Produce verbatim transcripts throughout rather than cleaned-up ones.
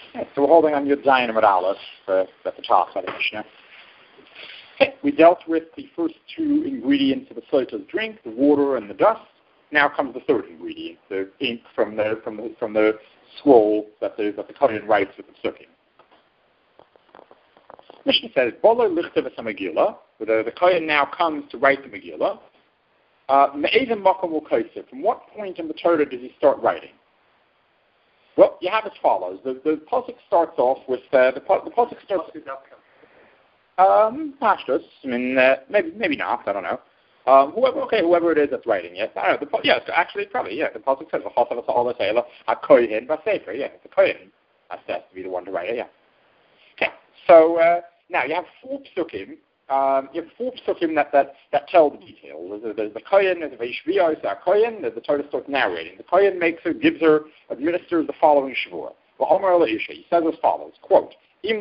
Okay, so we're holding on Yud Zayin and Aleph uh, at the top of the Mishnah. Okay, we dealt with the first two ingredients of the Soita's drink, the water and the dust. Now comes the third ingredient, the ink from the from the from the scroll that the that the Kohen writes with the Sukkim. Mishnah says, "Bola lichtav es Megillah." The the Kohen now comes to write the Megillah. Me'ezim makom u'kaiseh. From what point in the Torah does he start writing? Well, you have as follows. The the pasuk starts off with uh, the the pasuk starts. Um, pashtus. I mean, uh, maybe maybe not. I don't know. Um, whoever, okay, whoever it is that's writing it. I don't know. The, yes, actually, probably, yeah. The pasuk says, "V'chosav ha'ol ha'seila ha'kohen b'sefer." Yeah, it's the kohen. That's has to be the one to write it. Yeah. Okay. So uh, now you have four psukim. Um, you have four psukim that, that, that tell the details. There's, there's the kohen, there's the veishviyah, there's the kohen. The Torah starts narrating. The kohen makes her, gives her, administers the following shvur. V'omer le'isha. He says as follows. Quote. If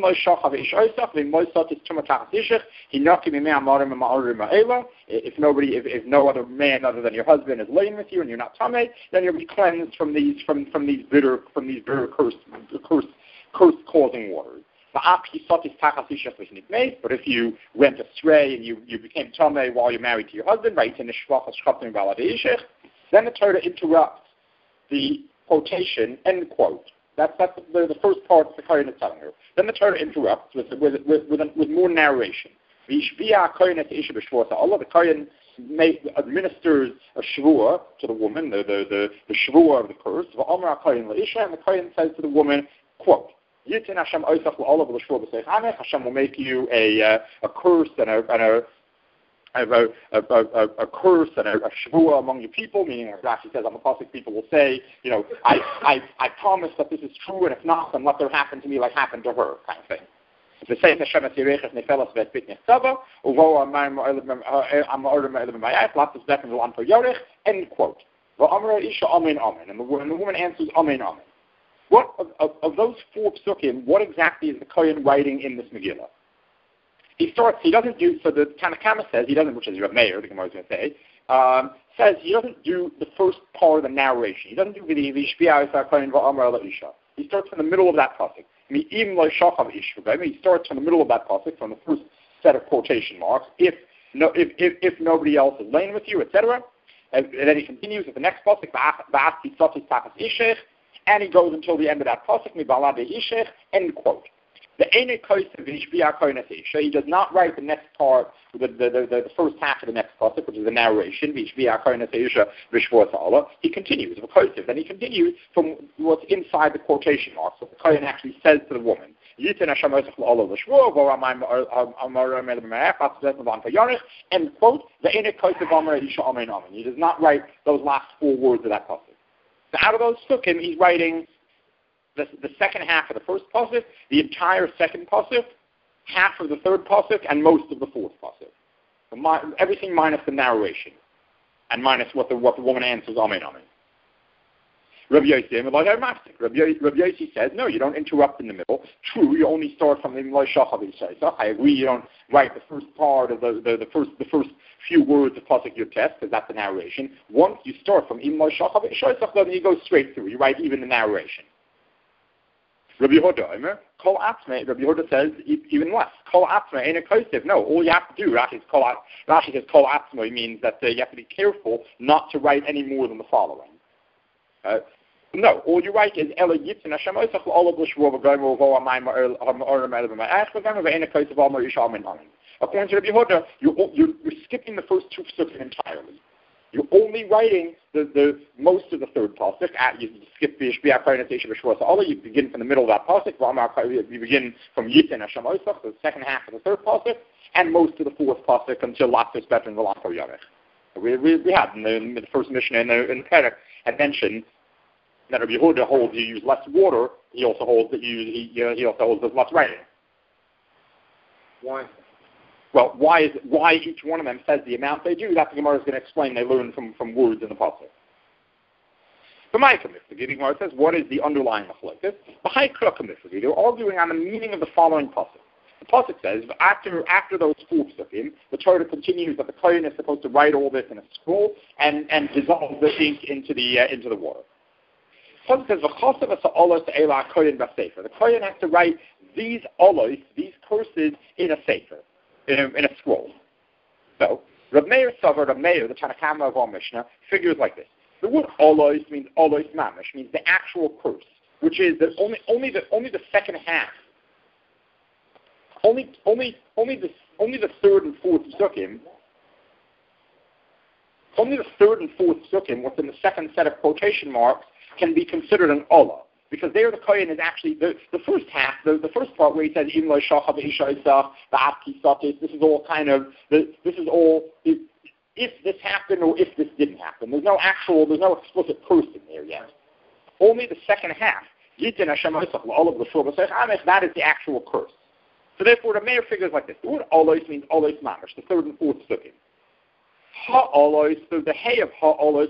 nobody, if, if no other man other than your husband is laying with you and you're not tameh, then you'll be cleansed from these from, from these bitter from these bitter curse curse curse causing waters. But if you went astray and you, you became tameh while you're married to your husband, right? Then the Torah interrupts the quotation. End quote. That's, that's the, the first part the Kohen is telling her. Then the Torah interrupts with with with, with, with more narration. The Kohen administers a shvua to the woman, the the the, the shvua of the curse. And the Kohen says to the woman, quote, Hashem will make you a uh, a curse and a and a A, a, a, a curse and a, a shvua among your people, meaning, as Rashi says on the pasuk, people will say, you know, I, I I promise that this is true, and if not, then let there happen to me like happened to her, kind of thing. The same Hashem Yirechas Nefelas Vet Bitnei Tzava, Uvo Amayim Amar Elim Bayat Latus Befen V'Anto Yorech. End quote. V'Amar Isha Amen Amen, and the woman answers Amen Amen. What of, of, of those four psukim? What exactly is the Kohen writing in this Megillah? He starts, he doesn't do, so the Tanakama says, he doesn't, which is Rav Meir, the Gemara is going to say, um, says he doesn't do the first part of the narration. He doesn't do the V'Shpiya Yisar Kohen V'Amar L'Isha. He starts from the middle of that pasuk. He starts from the middle of that pasuk, from the first set of quotation marks, if no, if, if, if nobody else is laying with you, et cetera. And, and then he continues with the next pasuk, and he goes until the end of that pasuk, end quote. The he does not write the next part, the, the, the, the first half of the next pasuk, which is the narration. He continues, then he continues from what's inside the quotation marks. So the Kohen actually says to the woman, end quote. He does not write those last four words of that pasuk. So out of those psukim, he's writing The, the second half of the first pasuk, the entire second pasuk, half of the third pasuk, and most of the fourth pasuk. So my, everything minus the narration, and minus what the what the woman answers, amen, amen. Rabbi Yossi, Rabbi Yossi says, no, you don't interrupt in the middle. True, you only start from the Imlai Shachav Yisrael. I agree, you don't write the first part of the, the, the first the first few words of Pasuk Yud Tes, because that's the narration. Once you start from Imlai Shachav Yisrael, then you go straight through. You write even the narration. Rabbi Yehuda, Kol Atzme, Rabbi Yehuda says even less. Kol Atzme ain't a kosef. No, all you have to do, Rashi says Kol, Rashi says Kol Atzme means that uh, you have to be careful not to write any more than the following. Uh, no, all you write is Ela Yitzin Hashem Oisach L'Olav L'Shvur V'Goyim V'Vo Amayim Ha'Orim Elim V'Ma'ach V'Gam V'Ein HaKosef V'Amar Yisha Amen Amen. According to Rabbi Yehuda, you're, you're, you're skipping the first two psukim entirely. You're only writing the, the most of the third pasuk. You skip the Yishbiya Kohenetation B'Shvur Sa'ala. You begin from the middle of that pasuk. You begin from Yitin Hashem Oisach, the second half of the third pasuk, and most of the fourth pasuk until Latus Betan V'Lanto Yarech. We, we, we had in the, in the first mission in the, in the Perek had mentioned that Rabbi Yehuda holds you use less water. He also holds that you he, he also holds there's less writing. Why? Well, why is why each one of them says the amount they do? That the Gemara is going to explain. They learn from, from words in the pasuk. The Ma'akamif, the Gemara says, what is the underlying machlokes? The Ha'ikrokamif, they're arguing on the meaning of the following pasuk. The pasuk says after after those four psukim, the Torah continues that the Kohen is supposed to write all this in a scroll and, and dissolve the ink into the uh, into the water. Pasuk says, "V'chosav as ha'olos eila kohen b'sefer." The kohen has to write these olos, these curses, in a sefer, in a, in a scroll. So, Reb Meir Savar, Reb Meir, the Tanakama of our Mishnah, figures like this. The word olos means olos mamish, means the actual curse, which is that only only the only the second half, only only only the only the third and fourth psukim, only the third and fourth psukim within the second set of quotation marks can be considered an olah. Because there the kohen is actually, the, the first half, the, the first part where he says, Im lo shacha v'isha isach, v'atki satis, this is all kind of, the, this is all, if, if this happened or if this didn't happen. There's no actual, there's no explicit person there yet. Only the second half, Yitin Hashem isach l'olav l'shor b'seich amesh, that is the actual curse. So therefore the mayor figures like this. The word olos means olos mamash, the third and fourth psukim. Ha-olos, so the hay of ha-olos,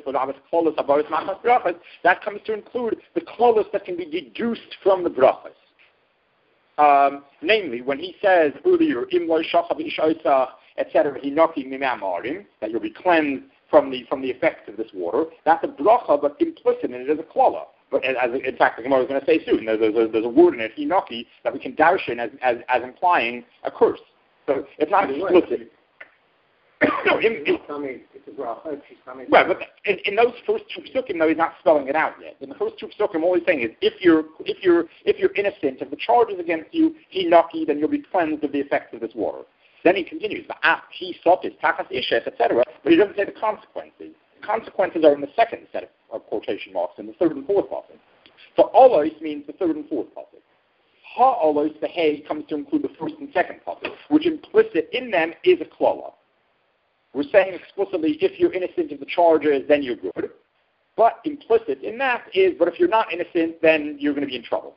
that comes to include the klolos that can be deduced from the brachas. Um, namely, when he says earlier, im lo shachav ishaisach, et cetera, hinaki mimamarim, that you'll be cleansed from the from the effects of this water, that's a bracha, but implicit in it is a klola. But as, as in fact, the Gemara is going to say soon, there's, there's, a, there's a word in it, hinaki, that we can darshan as, as, as implying a curse. So it's not explicit. No, in, in, right, but in, in those first two psukim, though, he's not spelling it out yet. In the first two psukim, all he's saying is, if you're if you're if you're innocent, if the charge is against you, he naki, then you'll be cleansed of the effects of this water. Then he continues, he sotis, takas ishes, et cetera. But he doesn't say the consequences. The consequences are in the second set of, of quotation marks, in the third and fourth pasuk. So olos means the third and fourth pasuk. Ha-olos, the hay, comes to include the first and second pasuk, which implicit in them is a klola. We're saying explicitly, if you're innocent of the charges, then you're good. But implicit in that is, but if you're not innocent, then you're going to be in trouble.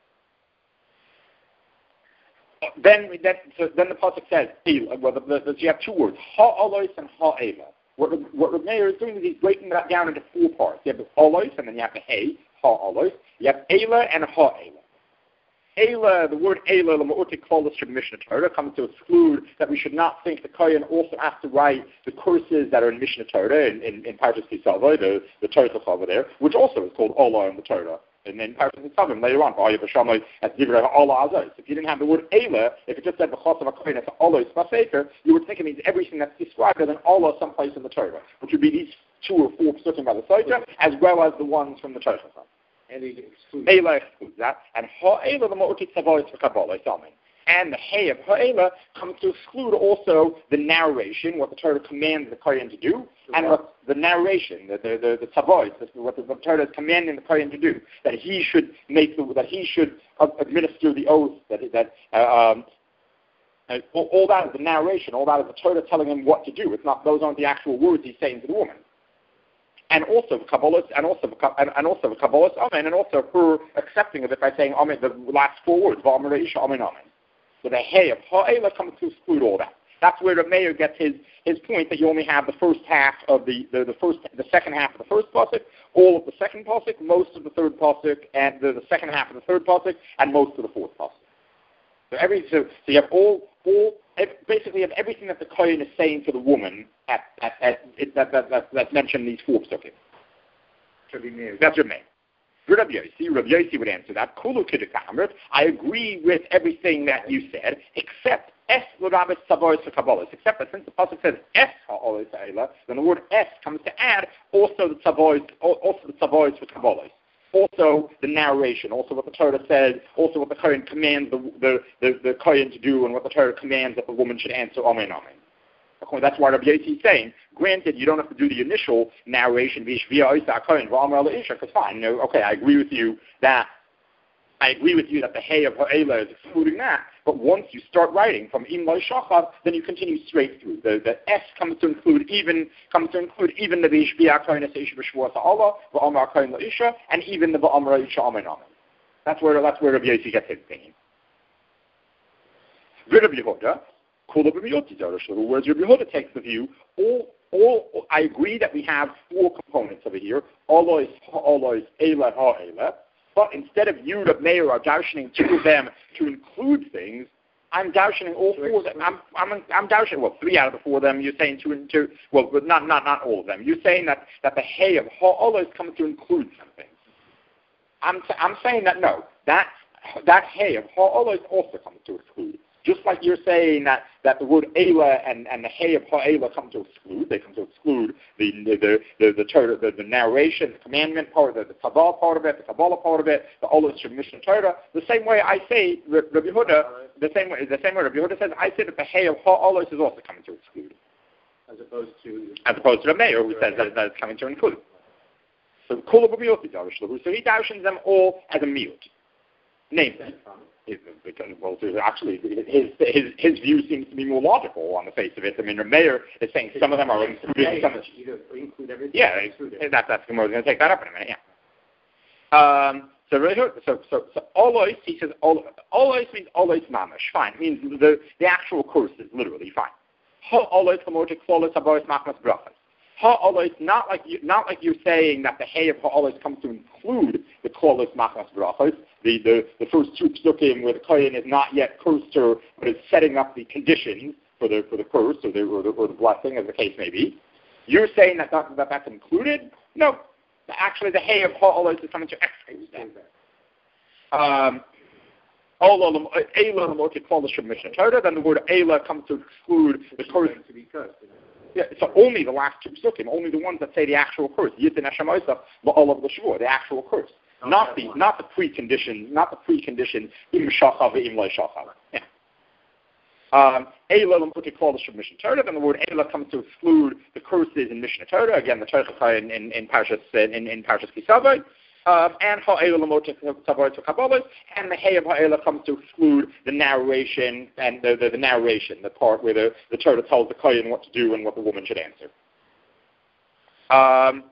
Then, then, so then the pasuk says, well, the, the, the, you have two words, ha-olos and ha-ela. What, what Reb Meir is doing is he's breaking that down into four parts. You have the olos, and then you have the hay, ha-olos. You have ela and ha-ela. Ela, the word Ela, the Ma'utik Klolos from Mishnah Torah, comes to exclude that we should not think the Kohen also has to write the curses that are in Mishnah Torah, in, in, in Parshas Kisava, the, the Torah over there, which also is called Ola in the Torah. And then Parshas Kisava later on, as Ola Azos. If you didn't have the word Ela, if it just said the Chos of a Kohen, it's Ola Spasefer, you would think it means everything that's described as an Ola someplace in the Torah, which would be these two or four psukim by the Sotah, as well as the ones from the Torah. And he excludes Ela excludes that. And ha'ela, the ma'utik tzavois for Kabbalah, and the hay of ha'ela comes to exclude also the narration, what the Torah commands the Kohen to do, the and what the narration, the the the, the tzavois, what the, the Torah is commanding the Kohen to do, that he should make the, that he should administer the oath, that that uh, um, all, all that is the narration, all that is the Torah telling him what to do. It's not; those aren't the actual words he's saying to the woman. And also the Kabbalah, and also and, and also the Kabbalah, Amen, and also her accepting of it by saying Amen, the last four words, V'amar Isha, Amen, Amen. So the Hey of Ha'ela comes to exclude all that. That's where the mayor gets his, his point that you only have the first half of the, the, the first the second half of the first pasuk, all of the second pasuk, most of the third pasuk, and the, the second half of the third pasuk, and most of the fourth pasuk. So every so, so you have all all basically you have everything that the Kohen is saying to the woman at, at, at it, that, that, that, that's mentioned in these four psukim. That's your name. Rabbi Yossi, Rabbi Yossi would answer that. I agree with everything that you said, except es l'rabes tzavois for Kabbalah. Except that since the pasuk says es ha'olos ha'ela, then the word es comes to add also the tzavois, also the tzavois for Kabbalah. Also the narration, also what the Torah says, also what the Kohen commands the the, the, the Kohen to do, and what the Torah commands that the woman should answer, Amen, Amen. That's why Rabbi Yossi is saying, granted, you don't have to do the initial narration, because fine, you know, okay, I agree with you that I agree with you that the hay of ha'ela is excluding that, but once you start writing from im lo shachav, then you continue straight through. The, the S comes to include even comes to include even the v'ishbiya kohen eseish b'shvuas ha'ala, v'amar kohen la'isha, and even the v'amar isha amen amen. That's where that's where Rabbi Yossi gets his opinion. Rabbi Yehuda, kula b'miyoti darashlu, whereas Rabbi Yehuda takes the view, all all I agree that we have four components over here: olois, ha'olois, ela, ha'ela. But instead of you, Reb Meir, are darshaning two of them to include things, I'm darshaning all four of them. I'm, I'm, I'm darshaning, well, three out of the four of them, you're saying two and two, well, not not not all of them. You're saying that, that the hay of ha'olos comes to include something. I'm t- I'm saying that no, that that hey of ha'olos also comes to exclude. Just like you're saying that, that the word Eila and, and the hey of ha'ela come to exclude, they come to exclude the the the the, the, Torah, the, the narration, the commandment part, the, the Kabbalah part of it, the Kabbalah part of it, the Olos from Mishnah Torah. The same way I say Rabbi Yehuda, the same way the same way Rabbi Yehuda says, I say that the hey of ha'olos is also coming to exclude, as opposed to as opposed to the mayor who says that, that it's coming to include. So Kula B'Miyot so he dashes them all as a miyut. Namely, because, well, actually, his, his his view seems to be more logical on the face of it. I mean, the mayor is saying some of them are included. Some of include everything. Yeah, that, that's we're going to take that up in a minute. Yeah. Um, so, so, so, so, olois, he says, olois means olois mamash. Fine, it means the the actual curse is literally fine. Ha olois kamotic klolos habois machmas brachas. Ha-olois, not like you, not like you're saying that the hay of ha-olois comes to include the klolos machmas brachos, the, the, the first two psukim where the kohen is not yet cursed her, but is setting up the conditions for the for the curse or the or the, or the blessing, as the case may be. You're saying that, that, that that's included? No. Actually, the hay of ha-olois is coming to exclude that. Um, Eila l'moti klolos from Mishnah Torah, then the word Eila comes to exclude the curse. To be cursed. Yeah, so only the last two psukim, only the ones that say the actual curse, Yitin Hashem Osaf, Ba'olav L'Shavua, the actual curse, not, not the one. not the precondition, not the precondition Im Shachav Im Lo Shachav. Yeah. Um, Eila l'moti klolos from Mishnah Torah, then the word Eila comes to exclude the curses in Mishnah Torah. Again, the Torah in in in Parshas in in Parshas Kisavai. Um, and ha'ela l'moti tavoy to kabbalah, and the hay of ha'ela comes to exclude the narration and the, the, the narration, the part where the, the Torah tells the kohen what to do and what the woman should answer. Um,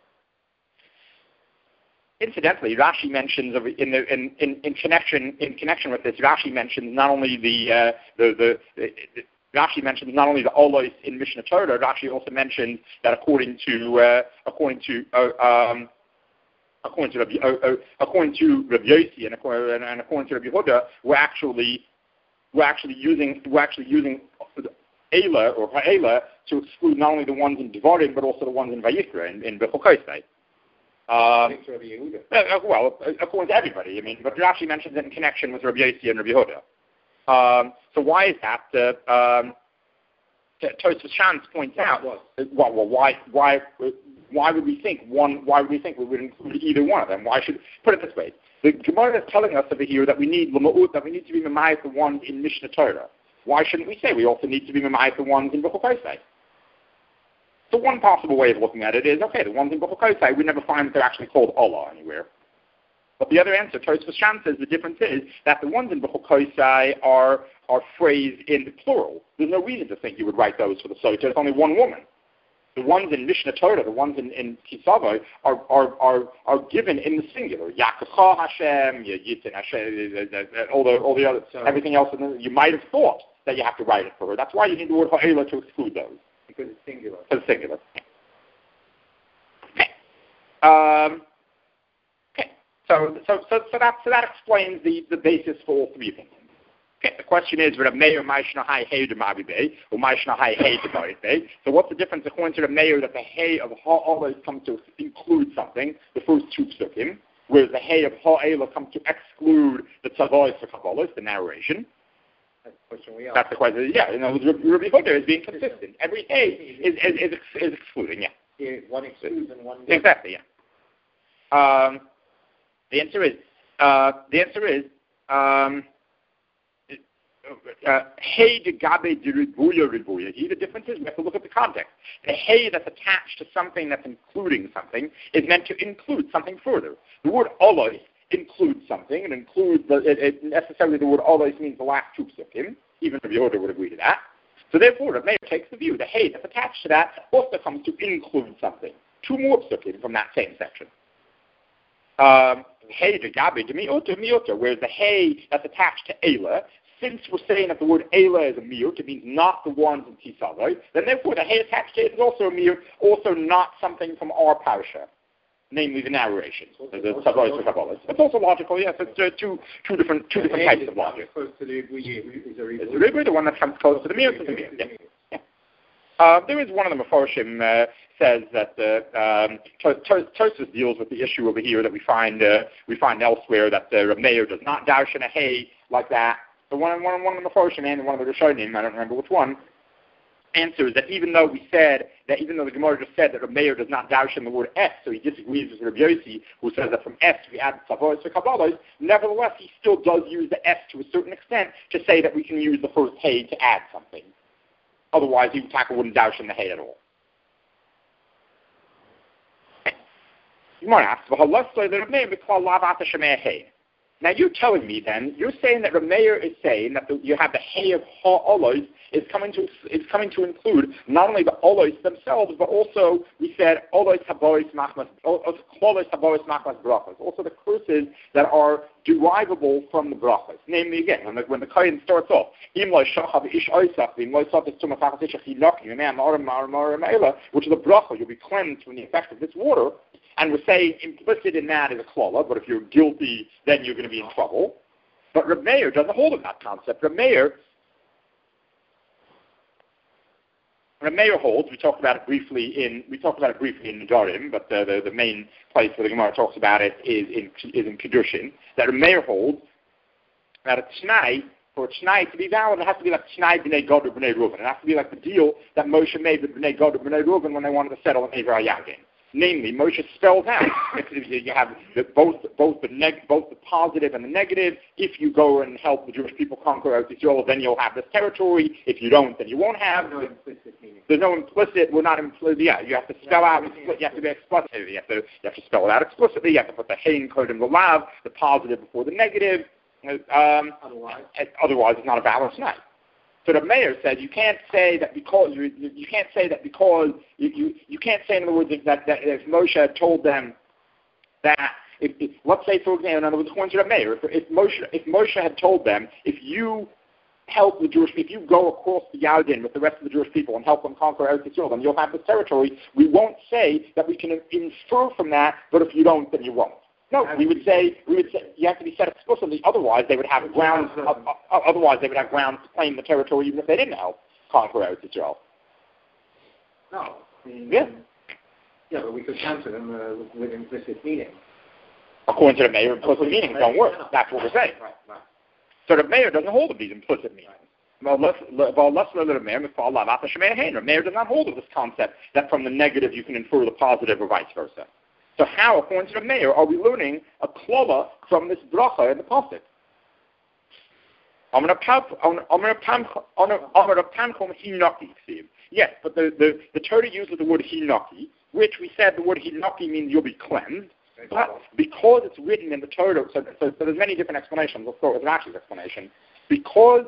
incidentally, Rashi mentions in, the, in, in, in connection in connection with this, Rashi mentions not only the uh, the, the, the Rashi mentions not only the olois in Mishnah Torah. Rashi also mentions that according to uh, according to uh, um, According to Rabbi, uh, uh, according to Rabbi Yossi and, and, and according to Rabbi Yehuda, we're actually we're actually using we're actually using Eila or Ha'ela to exclude not only the ones in Devarim but also the ones in Vayikra in, in Bechokosai. Um, uh, well, according to everybody, I mean, but Rashi mentions it in connection with Rabbi Yossi and Rabbi Yehuda. Um, so why is that? Uh, um, Tosfos Shantz points out, well, well, why why. Why would we think one? Why would we think we would include either one of them? Why should put it this way? The Gemara is telling us over here that we need l'ma'ut, that we need to be memayit the ones in Mishnah Torah. Why shouldn't we say we also need to be memayit the ones in Bechukosai? So one possible way of looking at it is, okay, the ones in Bechukosai, we never find that they're actually called Allah anywhere. But the other answer, Tosfos Shantz says, the difference is that the ones in Bechukosai are are phrased in the plural. There's no reason to think you would write those for the Sotah. There's only one woman. The ones in Mishnah Torah, the ones in, in Kisavai, are, are, are, are given in the singular. Yaakov Hashem, Yitin Hashem, all the, all the other, everything else. You might have thought that you have to write it for her. That's why you need the word ha'ela to exclude those. Because it's singular. Because it's singular. Okay. Um, okay. So, so, so, so, that, so that explains the, the basis for all three opinions. Okay, the question is, or so what's the difference according to the mayor that the hay of ha'ala comes to include something, the first two psukim, whereas the hay of ha'ela comes to exclude the tzavois for kabbalah, the narration? That's the question we asked. That's the question. Yeah, you know, Rabbi Yehuda is being consistent. Every hay is is, is, is excluding. Yeah. yeah. One excludes and one doesn't. Exactly. Yeah. Um, the answer is uh, the answer is. Um, Uh, hey de gabe de ribuya ribuya. Here the difference is we have to look at the context. The hey that's attached to something that's including something is meant to include something further. The word olois includes something. It includes the, it, it necessarily the word olois means the last two psukim. Even Rabbi Yehuda would agree to that. So therefore, the mayor takes the view the hey that's attached to that also comes to include something. Two more psukim from that same section. Um, hey de gabe de miota miota, whereas the hey that's attached to Eila. Since we're saying that the word Eila is a miyut, it means not the ones in Tisavai, then therefore the hay attached to it is also a miyut, also not something from our parasha, namely the narration, the Tzavos or Kabbalah. It's also logical, yes. It's uh, two two different two different types of logic. Close to the Ribuya is a Ribuya, the one that comes close to the miyut is a miyut. Yeah. Uh, there is one of the Mefarshim uh, says that uh, um, Tosfos deals with the issue over here that we find uh, we find elsewhere that the Reb Meir does not darshan a hay like that. So one one one of the Mefarshim and one of the Rishonim, I don't remember which one, answers that even though we said that even though the Gemara just said that Reb Meir does not darshan the word es, so he disagrees with Reb Yossi, who says that from es we add tzavos or kabbalos. Nevertheless, he still does use the es to a certain extent to say that we can use the first hay to add something. Otherwise, he wouldn't darshan the hay at all. Gemara asks, now you're telling me then, you're saying that Reb Meir is saying that the, you have the hay of ha'olos is coming to is coming to include not only the olos themselves, but also we said olos habois machmas olos habois machmas brachos, also the curses that are derivable from the brachos. Namely, again, when the, when the kohen starts off, which is a bracha, you'll be cleansed from the effect of this water. And we're saying implicit in that is a klala, but if you're guilty, then you're going to be in trouble. But Reb Meir doesn't hold of that concept. Reb Meir, Reb Meir holds. We talked about it briefly in we talked about it briefly in Nedarim, but the, the the main place where the Gemara talks about it is in is in Kedushin. That Reb Meir holds that a t'nai, for a t'nai to be valid, it has to be like t'nai b'nei Gad or b'nei Reuven. It has to be like the deal that Moshe made with b'nei Gad or b'nei Reuven when they wanted to settle in Ever HaYagin. Namely, Moshe spells out you have the, both both the neg, both the positive and the negative. If you go and help the Jewish people conquer Eretz Yisrael, then you'll have this territory. If you don't, then you won't have. No implicit meaning. There's no implicit. We're not implicit. Yeah, you have to spell out. You have to be explicit. You have to you have to spell it out explicitly. You have to put the hein code in the lav, the positive before the negative. Um, otherwise, otherwise, it's not a valid night. So the mayor said you can't say that because you, you can't say that because you, you, you can't say in other words that, that if Moshe had told them that if, if let's say for example in other words according to the mayor if, if Moshe if Moshe had told them if you help the Jewish if you go across the Yarden with the rest of the Jewish people and help them conquer Eretz Yisrael then you'll have this territory. We won't say that we can infer from that, but if you don't then you won't. No, we would say we would say you have to be said explicitly. Otherwise, they would have grounds. Uh, uh, otherwise, they would have grounds to claim the territory, even if they didn't help conquer Eretz Yisrael. No, I mean, yeah, yeah, but we could counter them uh, with implicit meaning. According to the mayor, implicit meanings don't work. That's what we're saying. Right, right. So the mayor doesn't hold of these implicit meanings. Well, let's the mayor The mayor does not hold of this concept that from the negative you can infer the positive or vice versa. So how, according to the mayor, are we learning a klala from this bracha in the pasuk? Yes, but the, the, the Torah uses the word hinaki, which we said the word hinaki means you'll be cleansed. But because it's written in the Torah, so, so, so there's many different explanations. Let's go with Rashi's explanation. Because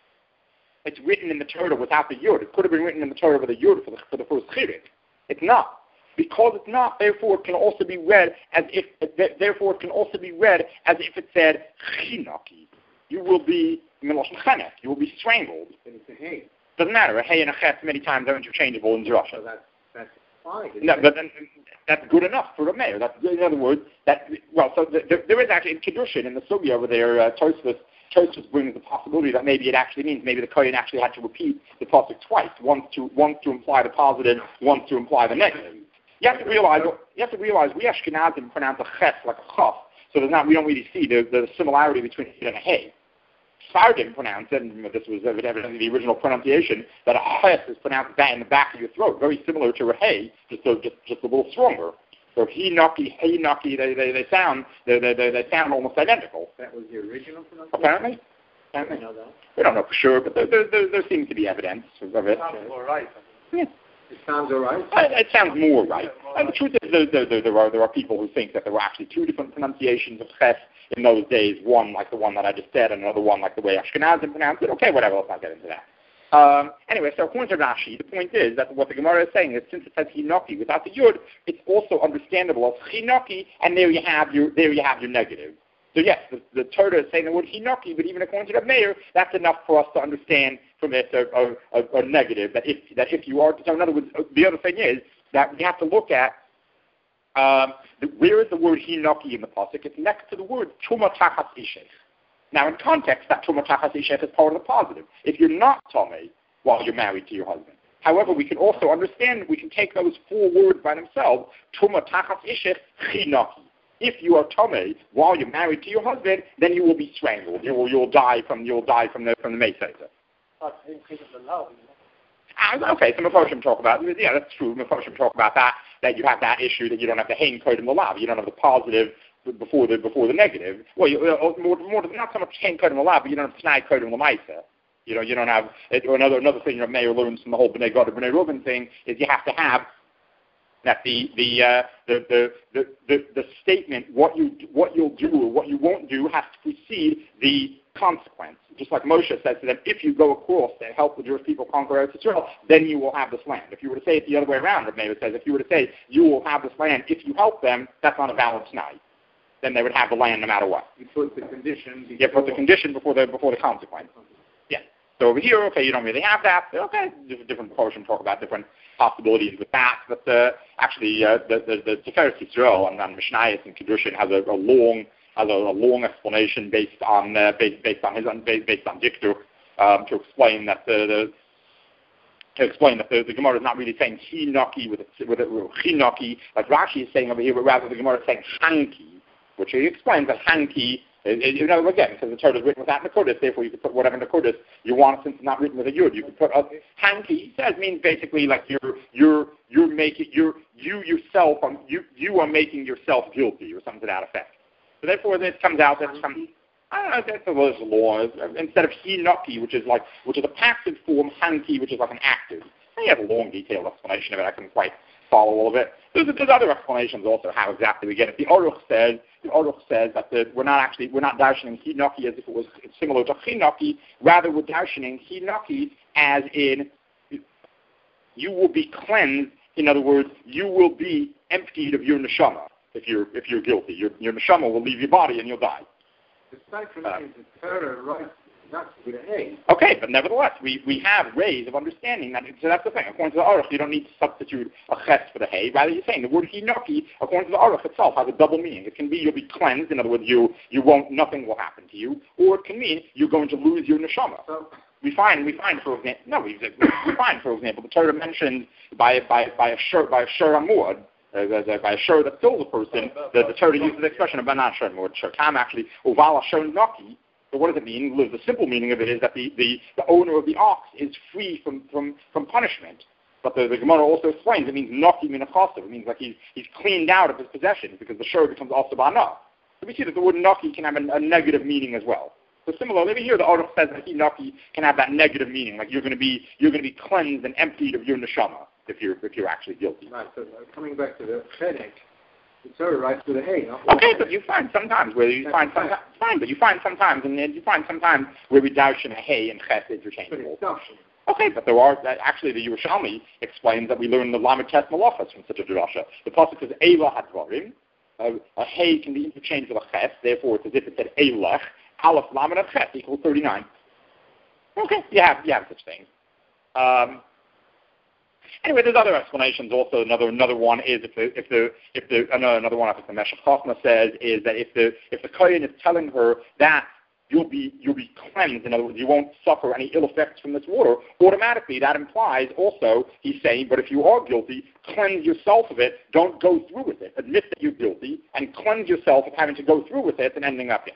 it's written in the Torah without the yud, it could have been written in the Torah with a yud for the, for the first chirik. It's not. Because it's not, therefore it can also be read as if, therefore it can also be read as if it said, chinaki. You will be, you will be strangled. It's a hey. Doesn't matter. A hey and a ches many times are interchangeable in Zerusha. So that's, that's fine. No, but then, that's good enough for a mayor. That's, in other words, that, well, so the, there, there is actually, in Kedushin, in the Sugya over there, uh, Tosfos, Tosfos brings the possibility that maybe it actually means, maybe the Kohen actually had to repeat the pasuk twice, once to, once to imply the positive, once to imply the negative. You have to realize, you have to realize we Ashkenazim pronounce a ches like a chaf, so there's not, we don't really see the, the similarity between it and a hey. Sardim pronounced it, and this was evidently the original pronunciation, that a ches is pronounced that in the back of your throat, very similar to a hey, just a, just, just a little stronger. So he naki, hey naki, they, they, they sound they, they, they, they sound almost identical. That was the original pronunciation? Apparently. Apparently. I know that. We don't know for sure, but there, there, there, there seems to be evidence of it. Sounds all right. Yeah. It sounds all right. Uh, it sounds more right. And the truth is, there, there, there, there, are, there are people who think that there were actually two different pronunciations of ches in those days, one like the one that I just said, and another one like the way Ashkenazim pronounced it. Okay, whatever, let's not get into that. Um, anyway, so according to Rashi, the point is that what the Gemara is saying is since it says hinaki without the yud, it's also understandable as hinaki, and there you have your there you have your negative. So yes, the, the Torah is saying the word hinaki, but even according to the mayor, that's enough for us to understand from it a, a, a, a negative. That if that if you are, so in other words, the other thing is that we have to look at um, the, where is the word hinaki in the pasuk? It's next to the word tuma tachas ishech. Now, in context, that tuma tachas ishech is part of the positive. If you're not tomei while you're married to your husband, However, we can also understand, we can take those four words by themselves, Tuma Tachas Ishech Chinaki. If you are Tomei while you're married to your husband, then you will be strangled. You will, you'll die from, you'll die from the, from the Mesa. Uh, okay, so Mephoshim talk about, yeah, that's true. Mephoshim talk about that, that you have that issue that you don't have the Hain Kodim Lalav. You don't have the positive before the before the negative. Well, you, uh, more, more, not so much Hain Kodim Lalav, but you don't have Tnai Kodim Lamaisa. You know, you don't have, it, or another another thing that Meir learns from the whole B'nai Gad, B'nai Reuben thing is you have to have that the the, uh, the, the the the the statement, what you what you'll do or what you won't do, has to precede the consequence. Just like Moshe says to them, if you go across and help the Jewish people conquer Eretz Yisrael, then you will have this land. If you were to say it the other way around, Rav Meir says, if you were to say you will have this land if you help them, that's not a valid tonight. Then they would have the land no matter what. You put the condition before. You put the condition before the before the consequence. Yeah. So over here, okay, you don't really have that. Okay, different portions talk about different possibilities with that. But uh, actually, uh, the the the Tiferes Yisrael and, and Mishnayos and Kiddushin has a, a long has a, a long explanation based on uh, based, based on his based, based on Diktuk um, to explain that the, the to explain that the, the Gemara is not really saying Hinaki with a, with a Hinaki like Rashi is saying over here, but rather the Gemara is saying Hanki, which he explains that Hanki. You know, again, because the Torah is written without Nakodas, therefore you could put whatever Nakodas you want, since it's not written with a Yud. You could put a Hanki. He says means basically like you're you're you're making you're you yourself um, you you are making yourself guilty or something to that effect. So therefore, it comes out that some I don't know that's the Lord's law instead of Hinaki, which is like which is a passive form, Hanki, which is like an active. He has a long, detailed explanation of it. I couldn't quite follow all of it. There's, there's other explanations also how exactly we get it. The Aruch says the Aruch says that the, we're not actually we're not darshaning Hinaki as if it was similar to Chinaki. Rather, we're darshaning Hinaki as in you will be cleansed. In other words, you will be emptied of your neshama if you're if you're guilty. Your your neshama will leave your body and you'll die. The cycle uh, is the Torah, right? Not with a hay. Okay, but nevertheless, we, we have ways of understanding that. So that's the thing. According to the Aruch, you don't need to substitute a ches for the hay. Rather, you're saying the word hinaki, according to the Aruch itself, has a double meaning. It can be you'll be cleansed. In other words, you you won't nothing will happen to you, or it can mean you're going to lose your neshama. So, we find we find for example no we, we find for example the Torah mentioned by by by a shur by a shur amud. Uh, by a shur that kills a person, the, the Torah uses the expression of banan shur amud. Shurkam actually uvala shur naki. So what does it mean? The simple meaning of it is that the, the, the owner of the ox is free from, from, from punishment. But the, the Gemara also explains it means naki min achasav. It means like he's, he's cleaned out of his possessions because the shur becomes also bana. So we see that the word naki can have a, a negative meaning as well. So similarly, over here the Aruch says that naki can have that negative meaning, like you're going to be you're going to be cleansed and emptied of your neshama if you're if you're actually guilty. Right. So uh, coming back to the chedek. It's all right to the hay. No? Okay, but you find sometimes where you find sometimes fine, but you find sometimes and then you find sometimes where we darshan a hay and ches interchangeable. Okay, but there are actually the Yerushalmi explains that we learn the Lamed Tes Malachas from such a drasha. The pasuk says Eila Hadvarim. Uh, a hay can be interchanged with a ches, therefore it's as if it said Eilach. Aleph Lamed Ches equals thirty-nine. Okay, you have you have such things. Um, Anyway, there's other explanations. Also, another another one is if the if the if the another, another one I think the Meshech Chochmah says is that if the if the kohen is telling her that you'll be you'll be cleansed, in other words, you won't suffer any ill effects from this water, automatically that implies also he's saying, but if you are guilty, cleanse yourself of it. Don't go through with it. Admit that you're guilty and cleanse yourself of having to go through with it and ending up in.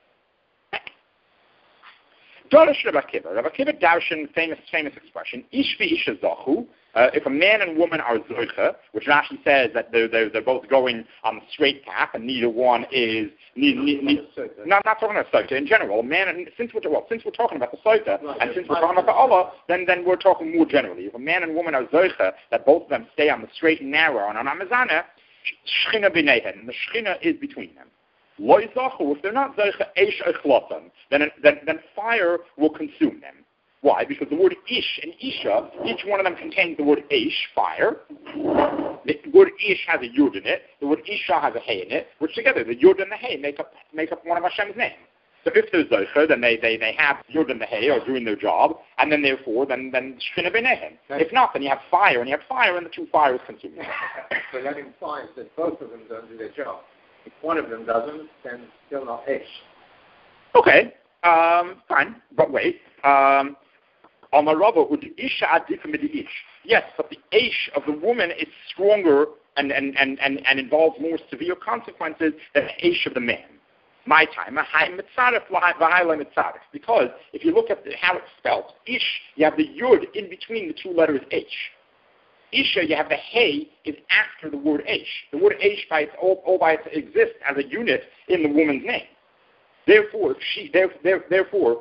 Dorish Rabbi Akiva. Rabbi Akiva Darshan, famous famous expression, Ish v'isha zachu. Uh, if a man and woman are zoicha, which Rashi says that they're, they're, they're both going on the straight path, and neither one is, need, need, need, not, not talking about soita in general. A man, and since we're, well, since we're talking about the soita, right, and since we're talking about the Allah, then, then we're talking more generally. If a man and woman are zoicha, that both of them stay on the straight and narrow, and on Amazana, shchina b'neihen, and the shchina is between them. Lo yizachu, if they're not zoicha, eish echlatan, then, then, then fire will consume them. Why? Because the word ish and isha, each one of them contains the word ish, fire. The word ish has a yud in it. The word isha has a hey in it, which together, the yud and the hey make up make up one of Hashem's names. So if there's zoicha, then they, they, they have yud and the hey are doing their job, and then therefore, then then shchina b'neihen. If not, then you have fire, and you have fire, and the two fires consume them. So that implies that both of them don't do their job. If one of them doesn't, then still not ish. Okay, um, fine, but wait. Um, Amarava ud isha adika mid ish. Yes, but the ish of the woman is stronger and, and, and, and, and involves more severe consequences than the ish of the man. My time, because if you look at the, how it's spelled, ish, you have the yud in between the two letters h. Isha, you have the hey is after the word ish. The word ish by its all, all by its exists as a unit in the woman's name. Therefore, if she, there, there, therefore,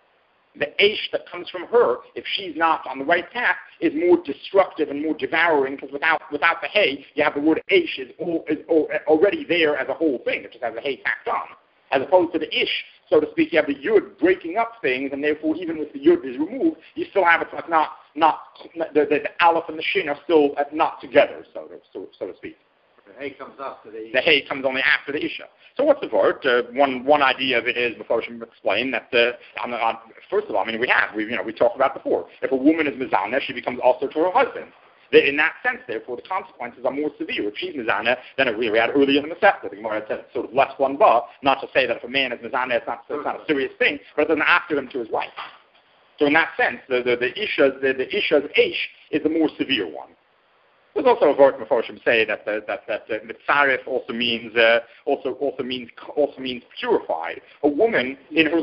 the ish that comes from her, if she's not on the right path, is more destructive and more devouring, because without without the hey, you have the word ish is, all, is all, already there as a whole thing. It just has the hey tacked on. As opposed to the ish, so to speak, you have the yud breaking up things, and therefore even if the yud is removed, you still have it like not, not the, the, the aleph and the shin are still not together, so to, so, so to speak. The hay comes after the... The hay comes only after the isha. So what's the word? Uh, one one idea of it is, before I should explain, that uh, on the, on, first of all, I mean, we have, we you know, we talked about before. If a woman is mizana, she becomes also to her husband. In that sense, therefore, the consequences are more severe. If she's mizana, then we had earlier in the Masechta, the Gemara said sort of less one ba, not to say that if a man is mizana, it's not, it's not a serious thing, but it doesn't after him to his wife. So in that sense, the the, the isha's the, the isha's ish is the more severe one. There's also a word before I say that the, that that uh, mitzaref also means uh, also also means also means purified. A woman in her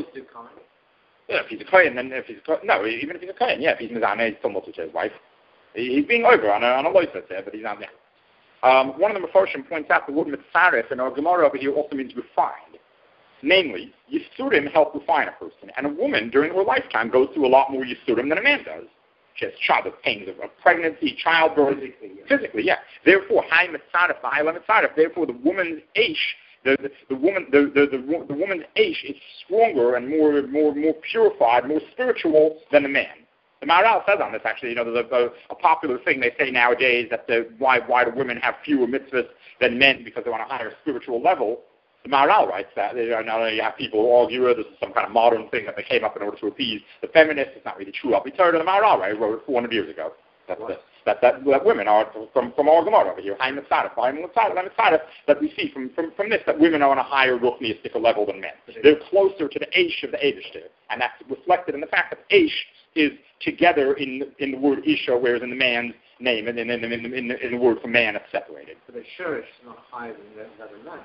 yeah, if he's a kohen, then if he's a, no, even if he's a kohen, yeah, if he's mizana, he's still not to his wife. He's being over on a, on a loiset there, but he's not there. Um, one of the Mefarshim points out the word mitzaref in our Gemara over here also means refined. Namely, Yisurim help refine a person, and a woman during her lifetime goes through a lot more Yisurim than a man does. She has child pains of, of pregnancy, childbirth, physically, yeah. physically, yeah. Therefore, high mitzaref, high mitzaref. Therefore, the woman's ish, the, the, the woman, the, the, the, the woman's ish is stronger and more, more, more purified, more spiritual than the man. The Maharal says on this, actually, you know, there's a, a popular thing they say nowadays that the, why why do women have fewer mitzvahs than men because they're on a higher spiritual level. The Maharal writes that. You know, you have people who argue this is some kind of modern thing that they came up in order to appease the feminists. It's not really true. I'll be told. The Maharal, right, wrote it four hundred years ago. That's the, that, that that women are from from our Gemara over here. Haim mitzaref, haim mitzaref, haim mitzaref. That we see from, from from this that women are on a higher ruchniistic level than men. They're closer to the Eish of the Eibishter, and that's reflected in the fact that Eish is together in in the word Isha, whereas in the man's name and in in, in, in, in, the, in the word for man it's separated. But the Shurish is not higher than the man.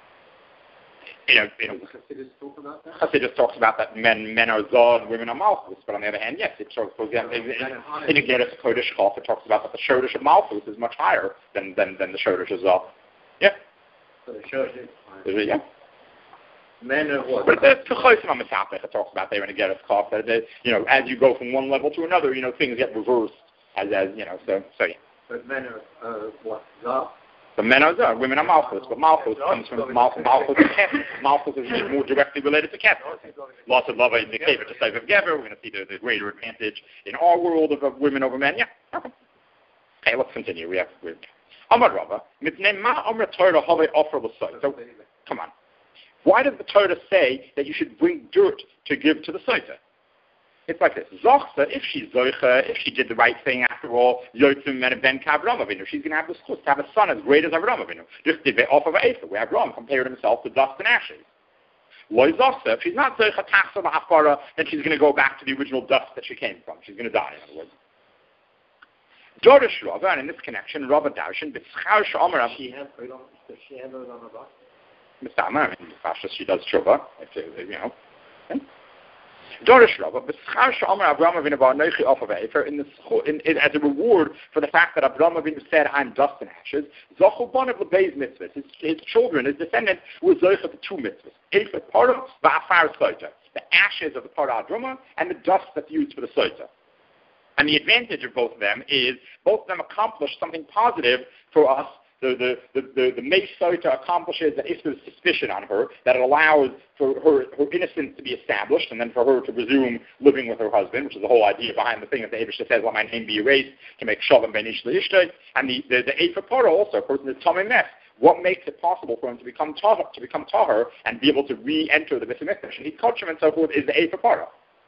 You know, you know, Chassidus talk about that? Chassidus talks about that men men are Zod, women are Malchus, but on the other hand, yes, it talks, for example, in, in, in Geras Kodesh Chof, it talks about that the Shodesh of Malchus is much higher than than, than the Shodesh of Zod. Yeah. So the Shodesh is higher. Yeah. Men are what? But the Techosim HaMesapech, it talks about there in Geras Chof, that, that, you know, as you go from one level to another, you know, things get reversed, as, as you know, so, so yeah. But men are, uh, what, Zod? The men are Zod, women are Malchus, but Malchus comes from Malchus, Malchus is Ketz. Malchus is more directly related to Ketz. Lots of love in the cave just like of Geber. We're going to see the, the greater advantage in our world of, of women over men. Yeah, okay. Okay, let's continue. We have, we have Amar Rava, mitnei ma amar Torah have offer l'soy. So, come on. Why does the Torah say that you should bring dirt to give to the soita? It's like this. Zochsa, if she's zoicha, if she did the right thing after all, yotzim men ben kavram avinu, she's going to have the schus to have a son as great as Avram avinu. Just did off of Eisa, where Avram compared himself to dust and ashes. Loi zochsa, if she's not zoicha tachsa v'hafara, then she's going to go back to the original dust that she came from. She's going to die, in other words. Dorish Rava, and in this connection, Rava Darshan, b'tzchar she'omer av... She has, does she have those on the box? Mistama, I mean, Fasha, she does tshuva, you know. Okay. Dorish Rava, b'tzchar she'omer Avram avinu v'anoichi off of Efer, in as a reward for the fact that Avram Avinu said, I'm dust and ashes, zochu bonav l'beis mitzvahs, his, his children, his descendants, were zoicha the two mitzvahs, Efer parah v'afar soita, the ashes of the parah adruma and the dust that's used for the soita. And the advantage of both of them is both of them accomplish something positive for us. The the the the, the Mei Soita accomplishes that if there's suspicion on her, that it allows for her her innocence to be established, and then for her to resume living with her husband, which is the whole idea behind the thing that the Eibishter says, "Let my name be erased," to make shalom ben ish leishtay. And the the, the Efer Parah also, a person is tamei mess. What makes it possible for him to become tahor, to become tahor and be able to re-enter the Beit Hamikdash and eat kosher and so forth is the Efer Parah.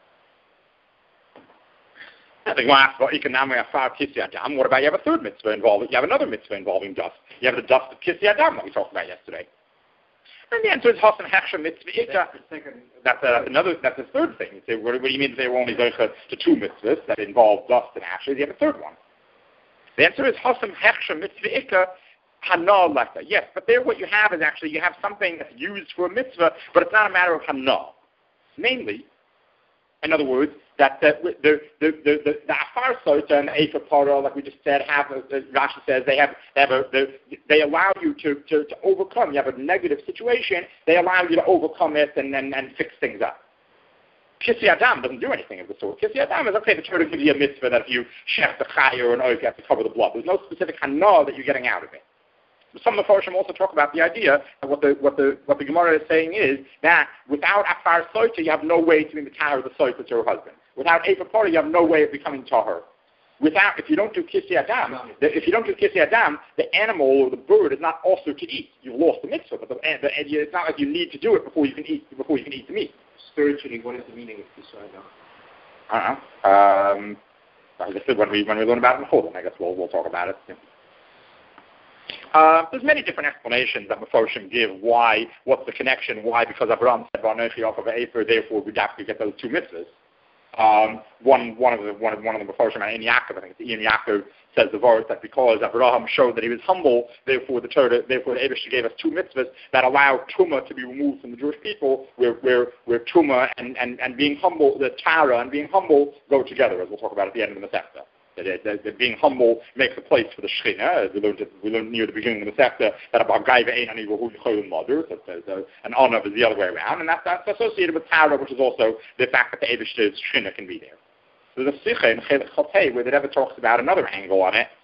What about you have a third mitzvah involving, you have another mitzvah involving dust. You have the dust of Kissi Adam that we talked about yesterday. And the answer is Hasam Hechsha Mitzvah Ika. That's uh, another. That's the third thing. You say, what, what do you mean they were only Zeicha to two mitzvahs that involve dust and ashes? You have a third one. The answer is Hasam Hechsha Mitzvah Ika Hana Leka. Yes, but there what you have is actually you have something that's used for a mitzvah, but it's not a matter of Hana. Namely, in other words, that the the the the the, the Afar Sota and the Efer Parah, like we just said, have uh, Rashi says they have they have a they, they allow you to, to, to overcome. You have a negative situation, they allow you to overcome it and and, and fix things up. Kissi Adam doesn't do anything of the sort. Kissi Adam is okay. The Torah gives you a mitzvah that if you shech the chayer or an oath, you have to cover the blood. There's no specific hana that you're getting out of it. Some of the Farshim also talk about the idea that what the what the what the Gemara is saying is that without Afar Soita, you have no way to be the Tahar of the Soita to her husband. Without Efer Parah, you have no way of becoming Tahar. Without, if you don't do Kissi Adam, the, if you don't do Kissi Adam, the animal or the bird is not also to eat. You've lost the mitzvah, but the, the, it's not like you need to do it before you can eat before you can eat the meat. Spiritually, what is the meaning of Kissi Adam? I don't know. Um, I guess when we when we learn about it in Cholim, I guess we'll we'll talk about it. Yeah. Uh, there's many different explanations that Mefarshim give why, what's the connection, why, because Abraham said, V'anochi Yaakov Efer, therefore we have to get those two mitzvahs. Um, one, one of the, one of, one of the Mefarshim, and Ian Yaakov, I think it's Ian Yaakov, says the verse that because Abraham showed that he was humble, therefore the Torah, therefore the Eibush gave us two mitzvahs that allow Tumah to be removed from the Jewish people, where, where, where Tumah and, and, and being humble, the Tara and being humble go together, as we'll talk about at the end of the Masechta. That, that, that being humble makes a place for the Shekhinah. As we learned, we learned near the beginning of the Masechta that about Gaiva Ein Ani V'Hu Yicholim Mother, that an honor is the other way around, and that's, that's associated with Tara, which is also the fact that the Eibishter's Shekhinah can be there. There's a Sikha in Chelik Chotei where the Rebbe talks about another angle on it.